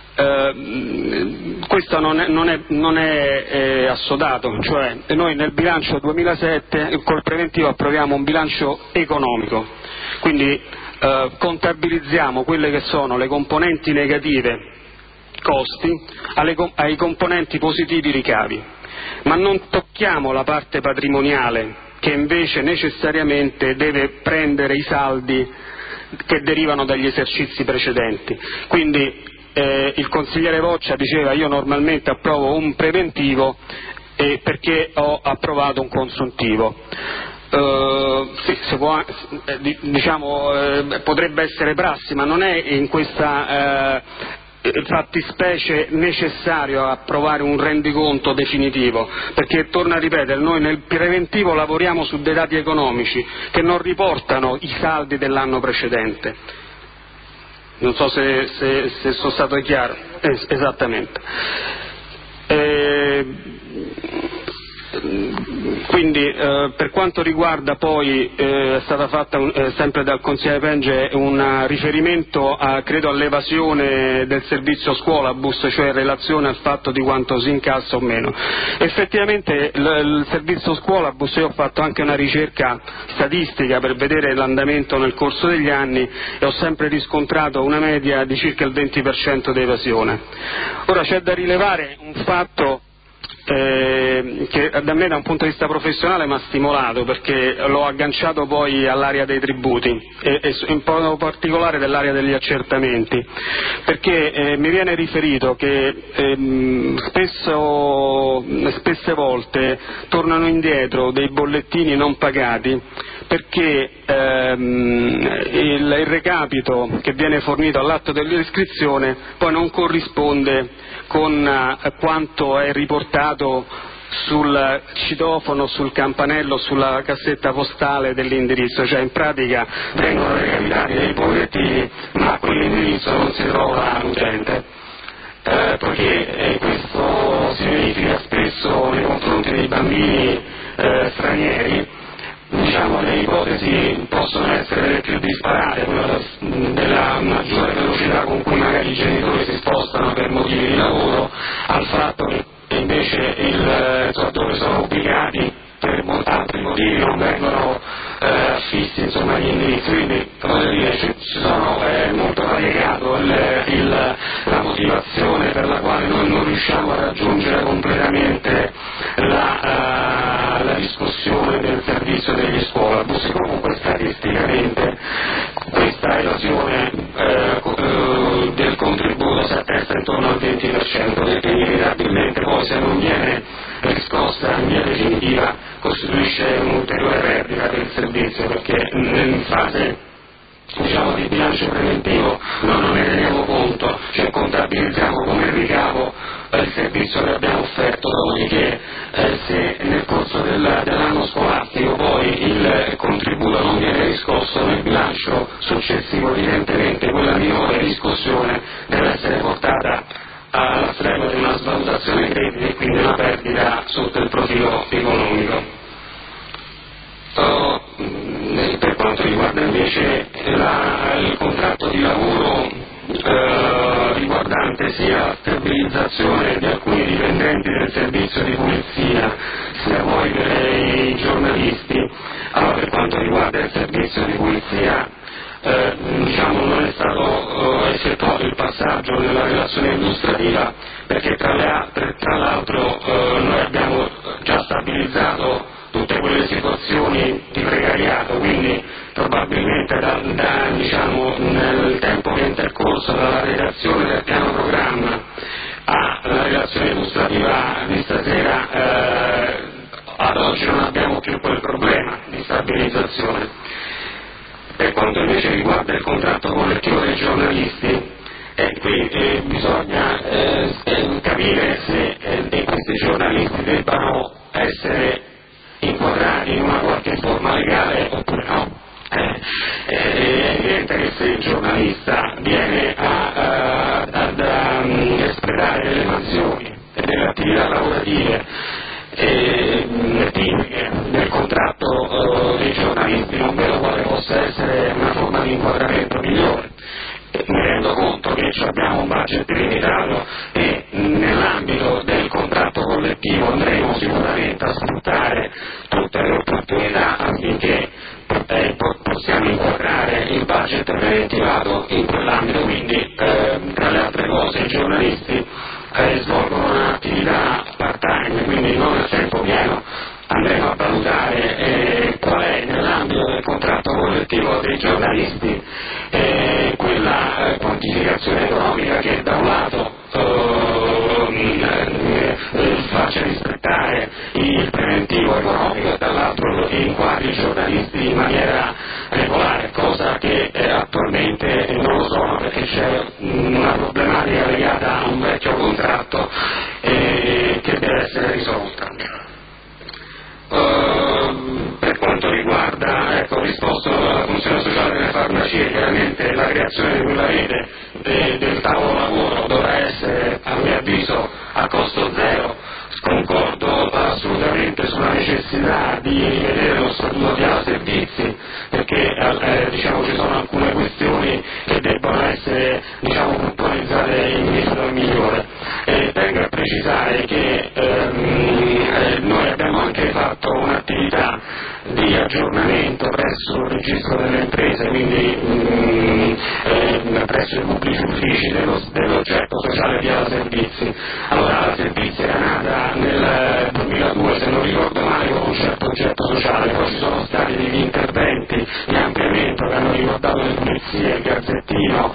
eh, questo non è, non è, non è eh, assodato, cioè noi nel bilancio duemilasette col preventivo approviamo un bilancio economico, quindi Uh, contabilizziamo quelle che sono le componenti negative costi alle, ai componenti positivi ricavi, ma non tocchiamo la parte patrimoniale che invece necessariamente deve prendere i saldi che derivano dagli esercizi precedenti. Quindi eh, il consigliere Voccia diceva io normalmente approvo un preventivo eh, perché ho approvato un consuntivo. Uh, sì, si può, eh, diciamo, eh, potrebbe essere prassi, ma non è in questa eh, fattispecie necessario approvare un rendiconto definitivo, perché, torno a ripetere, noi nel preventivo lavoriamo su dei dati economici che non riportano i saldi dell'anno precedente. Non so se, se, se sono stato chiaro. Es- esattamente. Eh, Quindi eh, per quanto riguarda poi eh, è stata fatta un, eh, sempre dal consigliere Penge un riferimento a, credo all'evasione del servizio scuolabus, cioè in relazione al fatto di quanto si incassa o meno. Effettivamente l- il servizio scuolabus, io ho fatto anche una ricerca statistica per vedere l'andamento nel corso degli anni e ho sempre riscontrato una media di circa il venti per cento di evasione. Ora c'è da rilevare un fatto Eh, che da me da un punto di vista professionale mi ha stimolato, perché l'ho agganciato poi all'area dei tributi e, e in modo particolare dell'area degli accertamenti, perché eh, mi viene riferito che ehm, spesso, spesse volte tornano indietro dei bollettini non pagati perché ehm, il, il recapito che viene fornito all'atto dell'iscrizione poi non corrisponde con uh, quanto è riportato sul citofono, sul campanello, sulla cassetta postale dell'indirizzo, cioè in pratica vengono recapitati dei bollettini ma a quell'indirizzo non si trova l'utente, eh, poiché eh, questo si verifica spesso nei confronti dei bambini eh, stranieri. Diciamo, le ipotesi possono essere le più disparate, quella della maggiore velocità con cui magari i genitori si spostano per motivi di lavoro, al fatto che invece il, dove sono ubicati per molti altri motivi non vengono eh, affissi insomma gli indirizzi, quindi voglio dire ci, ci sono è molto variegato il, il, la motivazione per la quale noi non riusciamo a raggiungere completamente la, uh, la discussione del servizio degli scuolabus. Comunque statisticamente questa evasione eh, uh, del contributo si attesta intorno al venti per cento, perché inevitabilmente poi se non viene riscossa in via definitiva costituisce un'ulteriore perdita del servizio, perché in fase diciamo di bilancio preventivo noi non ne teniamo conto, cioè contabilizziamo come ricavo eh, il servizio che abbiamo offerto, dopodiché eh, se nel corso del, dell'anno scolastico poi il contributo non viene riscosso nel bilancio successivo, evidentemente quella minore riscossione deve essere portata cessione crediti e quindi una perdita sotto il profilo economico. Uh, per quanto riguarda invece la, il contratto di lavoro uh, riguardante sia la stabilizzazione di alcuni dipendenti del servizio di pulizia sia poi per i giornalisti, allora per quanto riguarda il servizio di pulizia eh, diciamo non è stato eh, effettuato il passaggio nella relazione illustrativa perché tra, le, tra l'altro eh, noi abbiamo già stabilizzato tutte quelle situazioni di precariato, quindi probabilmente da, da, diciamo, nel tempo che è intercorso dalla redazione del piano programma alla relazione illustrativa di stasera eh, ad oggi non abbiamo più quel problema di stabilizzazione. Per quanto invece riguarda il contratto collettivo dei giornalisti, eh, qui eh, bisogna eh, capire se eh, questi giornalisti debbano essere inquadrati in una qualche forma legale oppure no. Eh, è evidente che se il giornalista viene a, a, ad um, espletare delle mansioni e delle attività lavorative eh, tipiche del contratto uh, dei giornalisti, non vedo quale possa essere una forma di inquadramento migliore. Mi rendo conto che abbiamo un budget limitato e nell'ambito del contratto collettivo andremo sicuramente a sfruttare tutte le opportunità affinché eh, possiamo inquadrare il budget preventivato in quell'ambito, quindi eh, tra le altre cose i giornalisti eh, svolgono un'attività part time, quindi non a tempo pieno. Andremo a valutare eh, qual è nell'ambito del contratto collettivo dei giornalisti eh, quella eh, quantificazione economica che da un lato eh, eh, faccia rispettare il preventivo economico e dall'altro inquadri i giornalisti in maniera regolare, cosa che eh, attualmente non lo sono perché c'è una problematica legata a un vecchio contratto eh, che deve essere risolta. Uh, per quanto riguarda, ecco, risposto alla funzione sociale delle farmacie, chiaramente la creazione di quella rete de, del tavolo lavoro dovrà essere, a mio avviso, a costo zero. Concordo assolutamente sulla necessità di rivedere lo statuto di ala servizi perché eh, diciamo, ci sono alcune questioni che debbono essere diciamo, puntualizzate in misura migliore. E tengo a precisare che ehm, eh, noi abbiamo anche fatto un'attività di aggiornamento presso il registro delle imprese, quindi mh, eh, presso i pubblici uffici dello, dell'oggetto sociale di ala servizi. Allora ala servizi era nata nel duemiladue, se non ricordo male, con un certo oggetto sociale, poi ci sono stati degli interventi di ampliamento che hanno riguardato le pulizie, il gazzettino,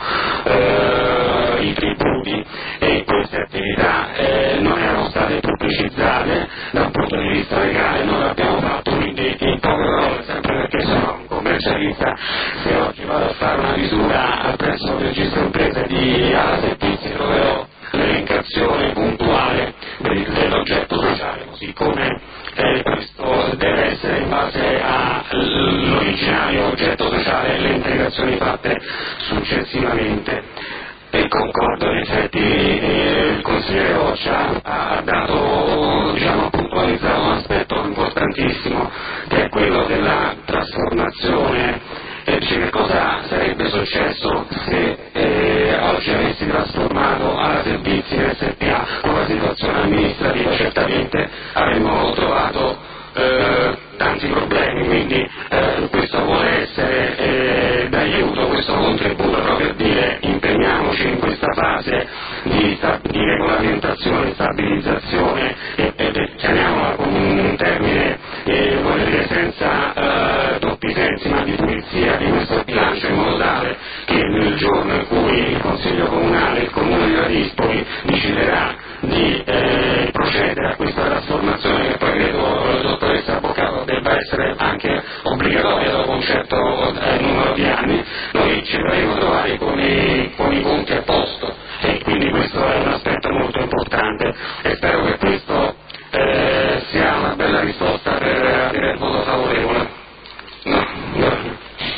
eh, i tributi e queste attività eh, non erano state pubblicizzate da un punto di vista legale, non l'abbiamo fatto, quindi in poche parole, sempre perché sono un commercialista, se oggi vado a fare una misura presso il registro imprese di ala servizi troverò l'elencazione puntuale dell'oggetto sociale, così come eh, questo deve essere in base all'originario oggetto sociale e le integrazioni fatte successivamente. E concordo, in effetti eh, il consigliere Roccia ha dato, diciamo, puntualizzato un aspetto importantissimo che è quello della trasformazione. E dice che cosa sarebbe successo se eh, oggi avessi trasformato ala servizi in S P A con la situazione amministrativa, certamente avremmo trovato eh, tanti problemi, quindi eh, questo vuole essere eh, d'aiuto, questo contributo proprio per dire impegniamoci in questa fase di, di regolamentazione, stabilizzazione e, e chiamiamola con un termine eh, voglio dire senza eh, doppi sensi ma di pulizia di questo bilancio in modo tale che nel giorno in cui il Consiglio Comunale, il Comune di Ladispoli deciderà di eh, procedere a questa trasformazione che poi credo la dottoressa Avvocato debba essere anche obbligatoria dopo un certo eh, numero di anni, noi ci dovremo trovare con i, con i conti a posto e quindi questo è un aspetto molto importante e spero che questo eh, sia una bella risposta per avere il voto favorevole. No, no.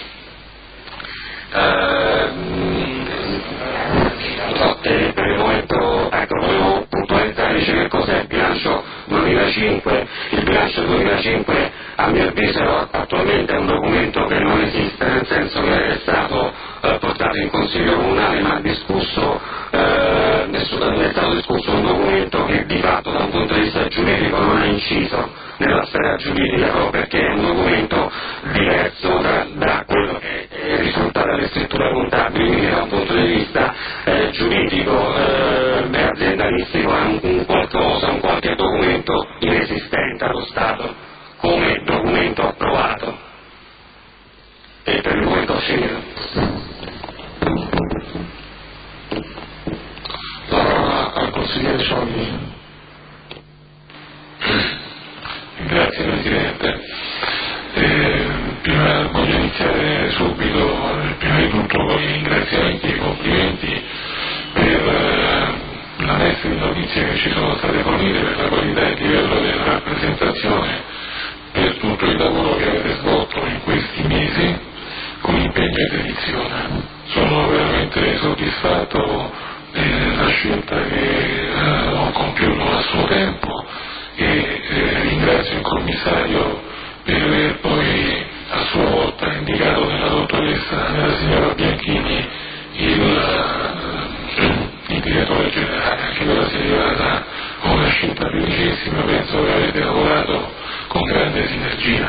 Uh, no, eh, per il momento ecco, volevo puntualizzare dice che bilancio duemilacinque. Il bilancio duemilacinque a mio avviso attualmente è un documento che non esiste, nel senso che è stato eh, portato in Consiglio Comunale ma discusso, eh, nessuno è stato discusso un documento che di fatto da un punto di vista giuridico non ha inciso nella sfera giuridica, proprio perché è un documento diverso da, da quello che eh, risulta dalle scritture contabili, quindi da un punto di vista eh, giuridico eh, e aziendalistico è un, un qualcosa, un qualche documento inesistente allo Stato come documento approvato. E per il momento ho finito. La parola al consigliere Sciogli. Grazie Presidente. Eh, prima voglio iniziare subito, prima di tutto con i ringraziamenti e i complimenti per eh, la messa di notizie che ci sono state fornite, per la qualità e il livello della rappresentazione, per tutto il lavoro che avete svolto in questi mesi con impegno e dedizione. Sono veramente soddisfatto della scelta che eh, ho compiuto a suo tempo e eh, ringrazio il commissario per aver poi a sua volta indicato nella dottoressa, nella signora Bianchini, il, uh, il direttore generale. Anche quella si è arrivata a una scelta felicissima, penso che avete lavorato con grande sinergia.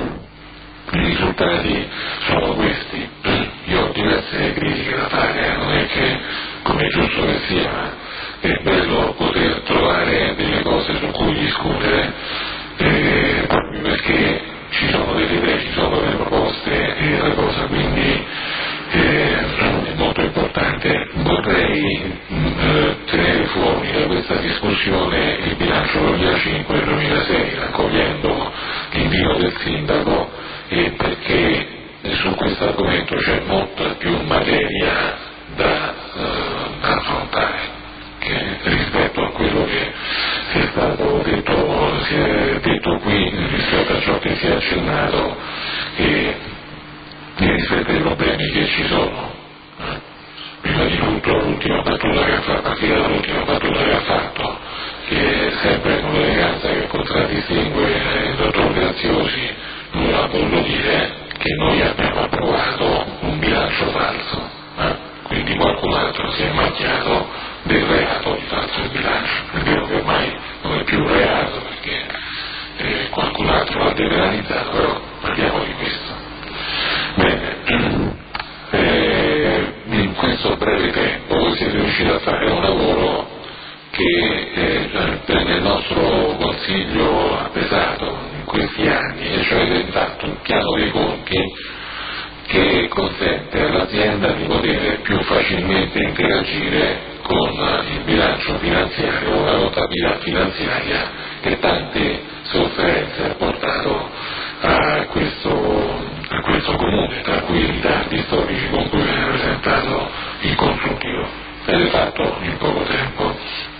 I risultati sono questi. Io ho diverse critiche da fare, non è che, come è giusto che sia, è bello poter trovare delle cose su cui discutere, eh, proprio perché ci sono delle idee, ci sono delle proposte e la cosa quindi eh, è molto importante. Vorrei eh, tenere fuori da questa discussione il bilancio duemilacinque duemilasei, raccogliendo l'invito del Sindaco, e perché su questo argomento c'è molta più materia da eh, affrontare che rispetto a quello che è stato detto, si è detto qui, rispetto a ciò che si è accennato e, e rispetto ai problemi che ci sono. Eh? Prima di tutto l'ultima battuta che ha fatto, a partire dall'ultima battuta che ha fatto, che è sempre con l'eleganza che contraddistingue il dottor Graziosi, lui ha voluto dire che noi abbiamo approvato un bilancio falso. Eh? Quindi qualcun altro si è macchiato del reato di falso bilancio. È vero che ormai non è più un reato perché eh, qualcun altro l'ha depenalizzato, però parliamo di questo. Bene, eh, in questo breve tempo voi siete riusciti a fare un lavoro che eh, nel nostro Consiglio ha pesato in questi anni, e cioè avete fatto un piano dei conti che consente all'azienda di poter più facilmente interagire con il bilancio finanziario, una notabilità finanziaria che tante sofferenze ha portato a questo, a questo comune, tra cui i ritardi storici con cui viene presentato il consuntivo. L'avete fatto in poco tempo,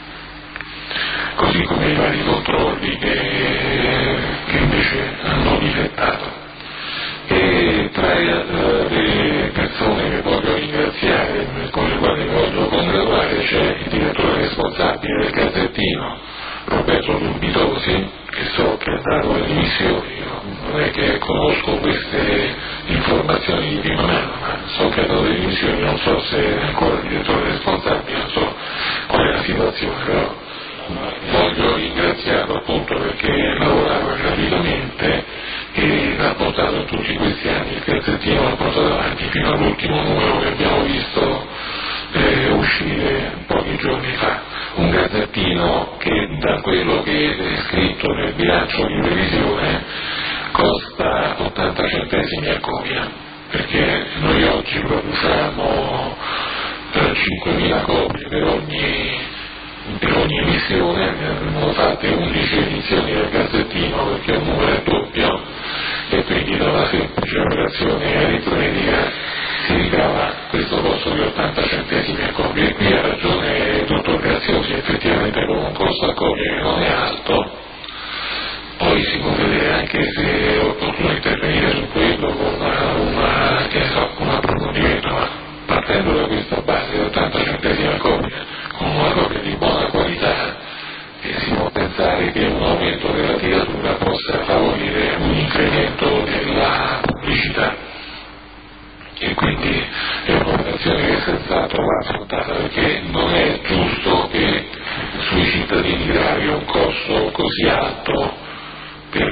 così come i vari controlli che, che invece hanno difettato. E tra uh, le persone che voglio ringraziare, con le quali voglio congratulare, c'è il direttore responsabile del Gazzettino, Roberto Dubitosi, che so che ha dato le dimissioni. Io non è che conosco queste informazioni di prima mano, ma so che ha dato le dimissioni, non so se è ancora il direttore responsabile, non so qual è la situazione, però voglio ringraziarlo appunto perché lavorava gratuitamente e ha portato in tutti questi anni il Gazzettino, l'ha portato avanti fino all'ultimo numero che abbiamo visto eh, uscire pochi giorni fa. Un Gazzettino che, da quello che è scritto nel bilancio di previsione, costa ottanta centesimi a copia, perché noi oggi produciamo eh, cinquemila copie per ogni per ogni emissione, abbiamo fatte undici edizioni del Gazzettino perché un numero è doppio e quindi da una semplice operazione aritmetica si ricava questo costo di ottanta centesimi a copia. E qui ha ragione il dottor Graziosi, effettivamente con un costo a copia che non è alto, poi si può vedere anche se è opportuno intervenire su quello con una, una, che so, un approfondimento, ma partendo da questa base di ottanta centesimi a copia, con una copia di buona qualità, e si può pensare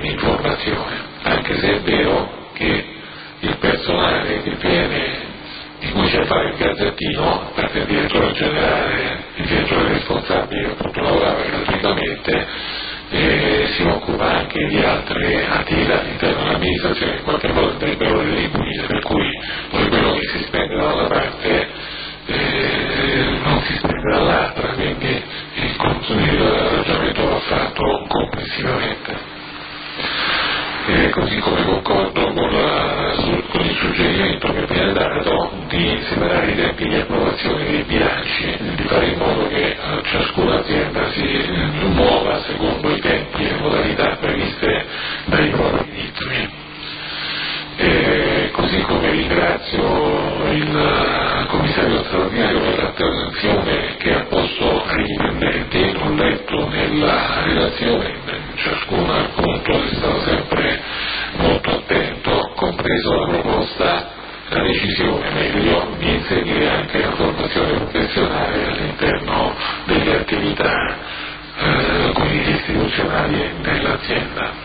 informazione, anche se è vero che il personale che viene, di cui c'è a fare il gazzettino, a parte il direttore generale, il direttore responsabile che appunto lavorava gratuitamente, eh, si occupa anche di altre attività all'interno dell'amministrazione, in qualche modo andrebbero retribuite, per cui poi quello che si spende da una parte eh, non si spende dall'altra, quindi il, il ragionamento va fatto complessivamente. Eh, così come concordo con, la, su, con il suggerimento che viene dato di separare i tempi di approvazione dei bilanci, di fare in modo che eh, ciascuna azienda si eh, muova secondo i tempi e le modalità previste dai propri ritmi. Eh, così come ringrazio il commissario straordinario per l'attenzione che ha posto ai dipendenti, l'ho letto nella relazione, ciascuno appunto è stato sempre molto attento, compreso la proposta, la decisione meglio di inserire anche la formazione professionale all'interno delle attività eh, quindi istituzionali dell'azienda.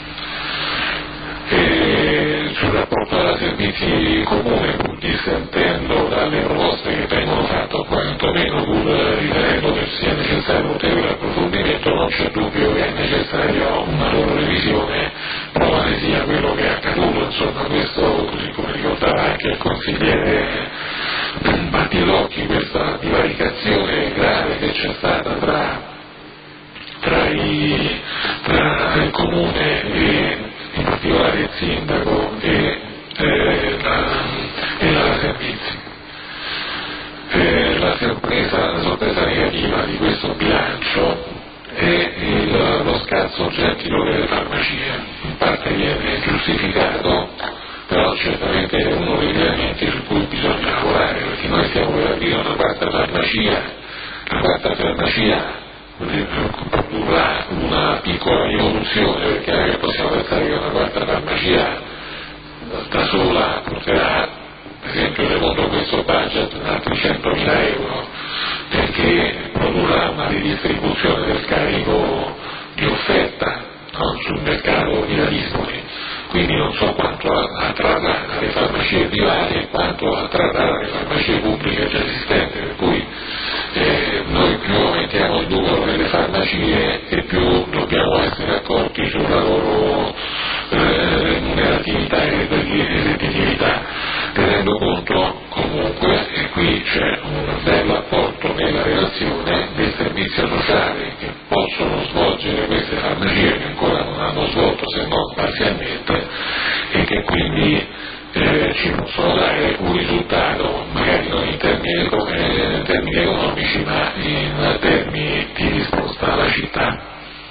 E sul rapporto alla servizi comune, pur dissentendo dalle proposte che vengono fatte, o quantomeno pur ritenendo che sia necessario un ulteriore approfondimento, non c'è dubbio che è necessaria una loro revisione, prova ne sia quello che è accaduto, insomma questo, così come ricordava anche il consigliere Battilocchi, questa divaricazione grave che c'è stata tra, tra, i, tra il comune e in particolare il sindaco e, eh, la, e la servizi. Eh, la, sorpresa, la sorpresa negativa di questo bilancio è il, lo scarso gettito delle farmacie, in parte viene giustificato, però certamente è uno degli elementi su cui bisogna lavorare, perché noi stiamo per aprire una quarta farmacia, la quarta farmacia produrrà una piccola rivoluzione, perché non è che possiamo pensare che una quarta farmacia da sola porterà, per esempio secondo questo budget, altri centomila euro, perché produrrà una ridistribuzione del carico di offerta, no, sul mercato di disponi, quindi non so quanto attrarrà dalle farmacie private e quanto attrarrà dalle farmacie pubbliche già esistenti, per cui eh, noi più aumentiamo il numero delle farmacie e più dobbiamo essere accorti sulla loro eh, remuneratività e redditività, tenendo conto comunque, e qui c'è un bello apporto nella relazione, del servizio sociale che possono svolgere queste farmacie, che ancora non hanno svolto se non parzialmente, e che quindi eh, ci possono dare un risultato magari non in termini, eh, in termini economici ma in termini di risposta alla città.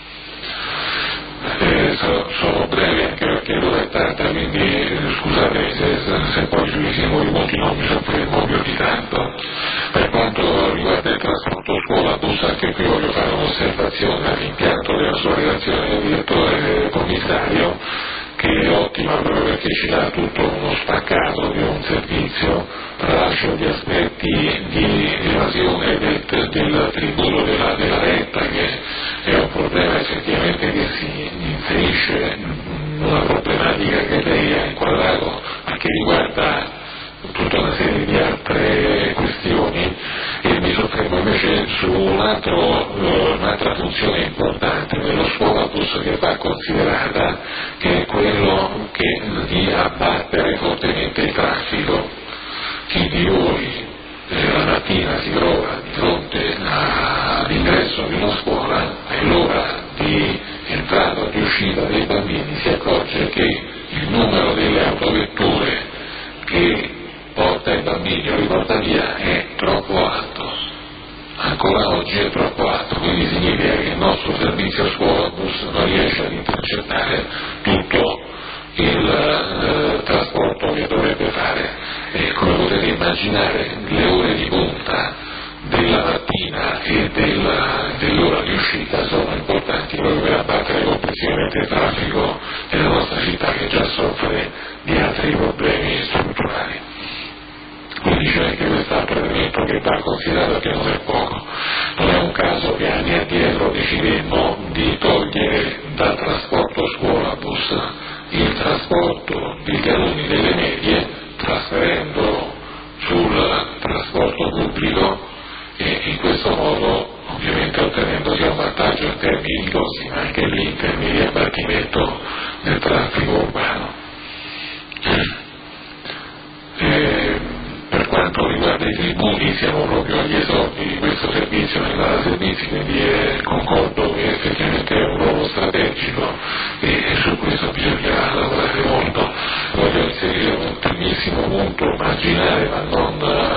Eh, so, sono breve anche perché l'ora è tarda, quindi eh, scusate se, se poi sui singoli punti non mi soffermo più di tanto. Per quanto riguarda il trasporto scuola bus, anche qui voglio fare un'osservazione all'impianto della sua relazione del direttore commissario, che è ottima proprio perché ci dà tutto uno spaccato di un servizio, tralascio gli aspetti di evasione del, del tributo della, della retta, che è un problema effettivamente che si inserisce in una problematica che lei ha inquadrato, ma che riguarda tutta una serie di altre questioni, e mi soffermo invece su un altro, uh, un'altra funzione importante dello scuolabus che va considerata, che è quello che, di abbattere fortemente il traffico. Chi di voi eh, la mattina si trova di fronte all'ingresso di una scuola e l'ora di entrata o di uscita dei bambini si accorge che il numero delle autovetture che porta i bambini o li porta via è troppo alto, ancora oggi è troppo alto, quindi significa che il nostro servizio scuolabus non riesce ad intercettare tutto il eh, trasporto che dovrebbe fare, e come potete immaginare le ore di punta della mattina e della, dell'ora di uscita sono importanti proprio per abbattere complessivamente il traffico della nostra città, che già soffre di altri problemi strutturali. Quindi c'è anche quest'altro elemento che va considerato, che non è poco. Non è un caso che anni addietro decidemmo di togliere dal trasporto scuolabus trasporto degli alunni delle medie, trasferendo sul trasporto pubblico e in questo modo ovviamente ottenendo sia un vantaggio in termini di costi ma anche lì in termini di abbattimento del traffico urbano. E per quanto riguarda i tributi siamo proprio agli esordi di questo servizio nella servizi, quindi eh, concordo che effettivamente è un ruolo strategico e, e su questo bisogna lavorare molto. Voglio inserire un primissimo punto marginale ma non,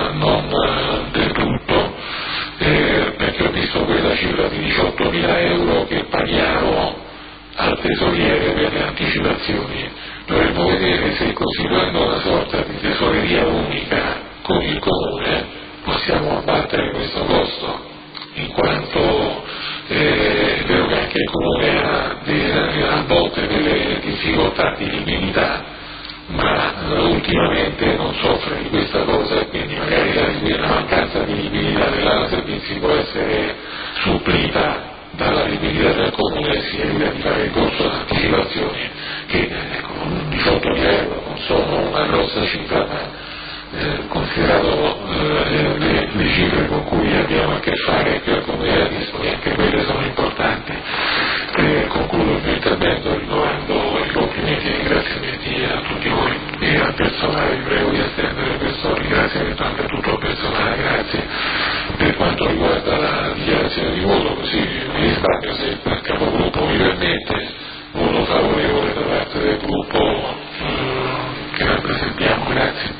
non del tutto, eh, perché ho visto quella cifra di diciottomila euro che paghiamo al tesoriere per le anticipazioni. Dovremmo vedere se costituendo una sorta di tesoreria unica con il comune possiamo abbattere questo costo, in quanto eh, è vero che anche il comune ha, de, a volte delle difficoltà di liquidità, ma eh, ultimamente non soffre di questa cosa e quindi magari la, la mancanza di liquidità della servizi può essere supplita dalla liquidità del comune e si evita di fare il corso di anticipazioni che eh, con diciottomila euro non sono una grossa cifra, ma eh, considerato eh, le, le cifre con cui abbiamo a che fare qui al comune di Ladispoli, anche quelle sono importanti. Eh, concludo il mio intervento rinnovando i complimenti e i ringraziamenti a tutti voi e al personale. Vi prego di estendere questo ringraziamento anche a tutto il personale. Grazie. Per quanto riguarda la dichiarazione di voto, così mi risparmio se il capogruppo mi permette, voto favorevole da parte del gruppo eh, che rappresentiamo. Grazie.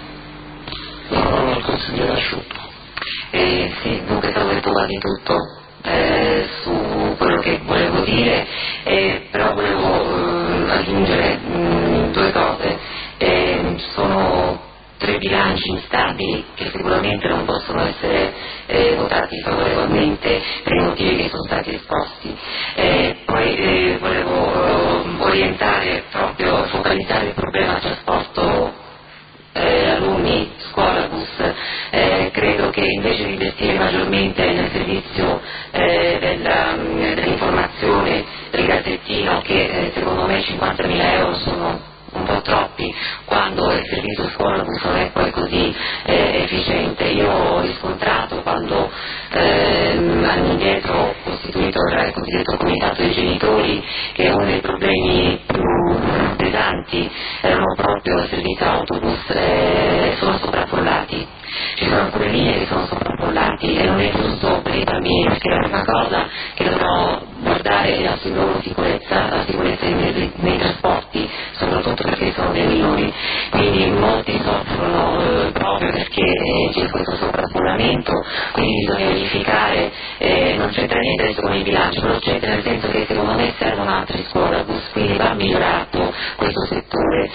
La parola al consigliere Asciutto. Eh, sì, dunque stavo detto di tutto eh, su quello che volevo dire, eh, però volevo eh, aggiungere mh, due cose. Eh, sono tre bilanci instabili che sicuramente non possono essere eh, votati favorevolmente per i motivi che sono stati esposti. Eh, poi eh, volevo eh, orientare proprio, focalizzare il problema trasporto Eh, alunni, scuola, bus. Eh, credo che invece di investire maggiormente nel servizio eh, della, dell'informazione, del gazzettino, che eh, secondo me cinquantamila euro sono un po' troppi quando il servizio scuola bus non è poi così eh, efficiente. Io ho riscontrato quando eh, anni indietro ho costituito il cosiddetto comitato dei genitori che uno dei problemi più pesanti erano proprio i servizi autobus, eh, sono sovraffollati. Ci sono alcune linee che sono sovraffollati e non è giusto per i bambini, perché la prima cosa che dovrò guardare è la loro sicurezza, la sicurezza nei, nei trasporti, soprattutto perché sono dei minori, quindi molti soffrono eh, proprio perché eh, c'è questo sovraffollamento, quindi bisogna verificare, eh, non c'entra niente adesso con il bilancio, però c'entra nel senso che secondo me servono altri scuolabus, quindi va migliorato questo settore.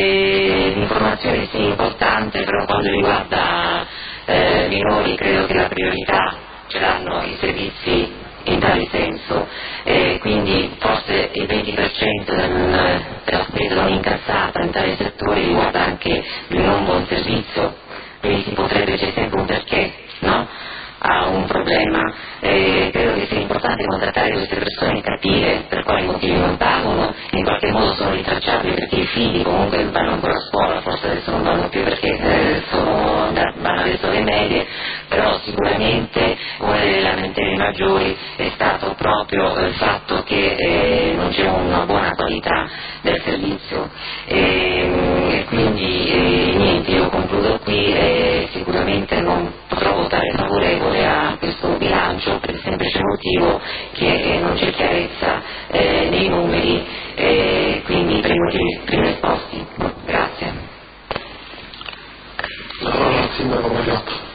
E l'informazione sì è importante, però quando riguarda eh, minori credo che la priorità ce l'hanno i servizi in tale senso, eh, quindi forse il venti per cento del, della spesa non incassata in tale settore riguarda anche il non buon servizio, quindi si potrebbe, c'è sempre un perché, no? Ha un problema, eh, credo che sia importante contattare queste persone e capire per quali motivi non pagano, in qualche modo sono rintracciabili perché i figli comunque vanno ancora a scuola, forse adesso non vanno più perché eh, sono, vanno adesso le medie, però sicuramente una delle lamentele maggiori è stato proprio il fatto che eh, non c'è una buona qualità del servizio e, e quindi eh, niente, io concludo qui e sicuramente non potrò votare favorevole a questo bilancio per il semplice motivo che eh, non c'è chiarezza eh, nei numeri e quindi per i motivi prima esposti. Grazie. La parola al sindaco Magliotto.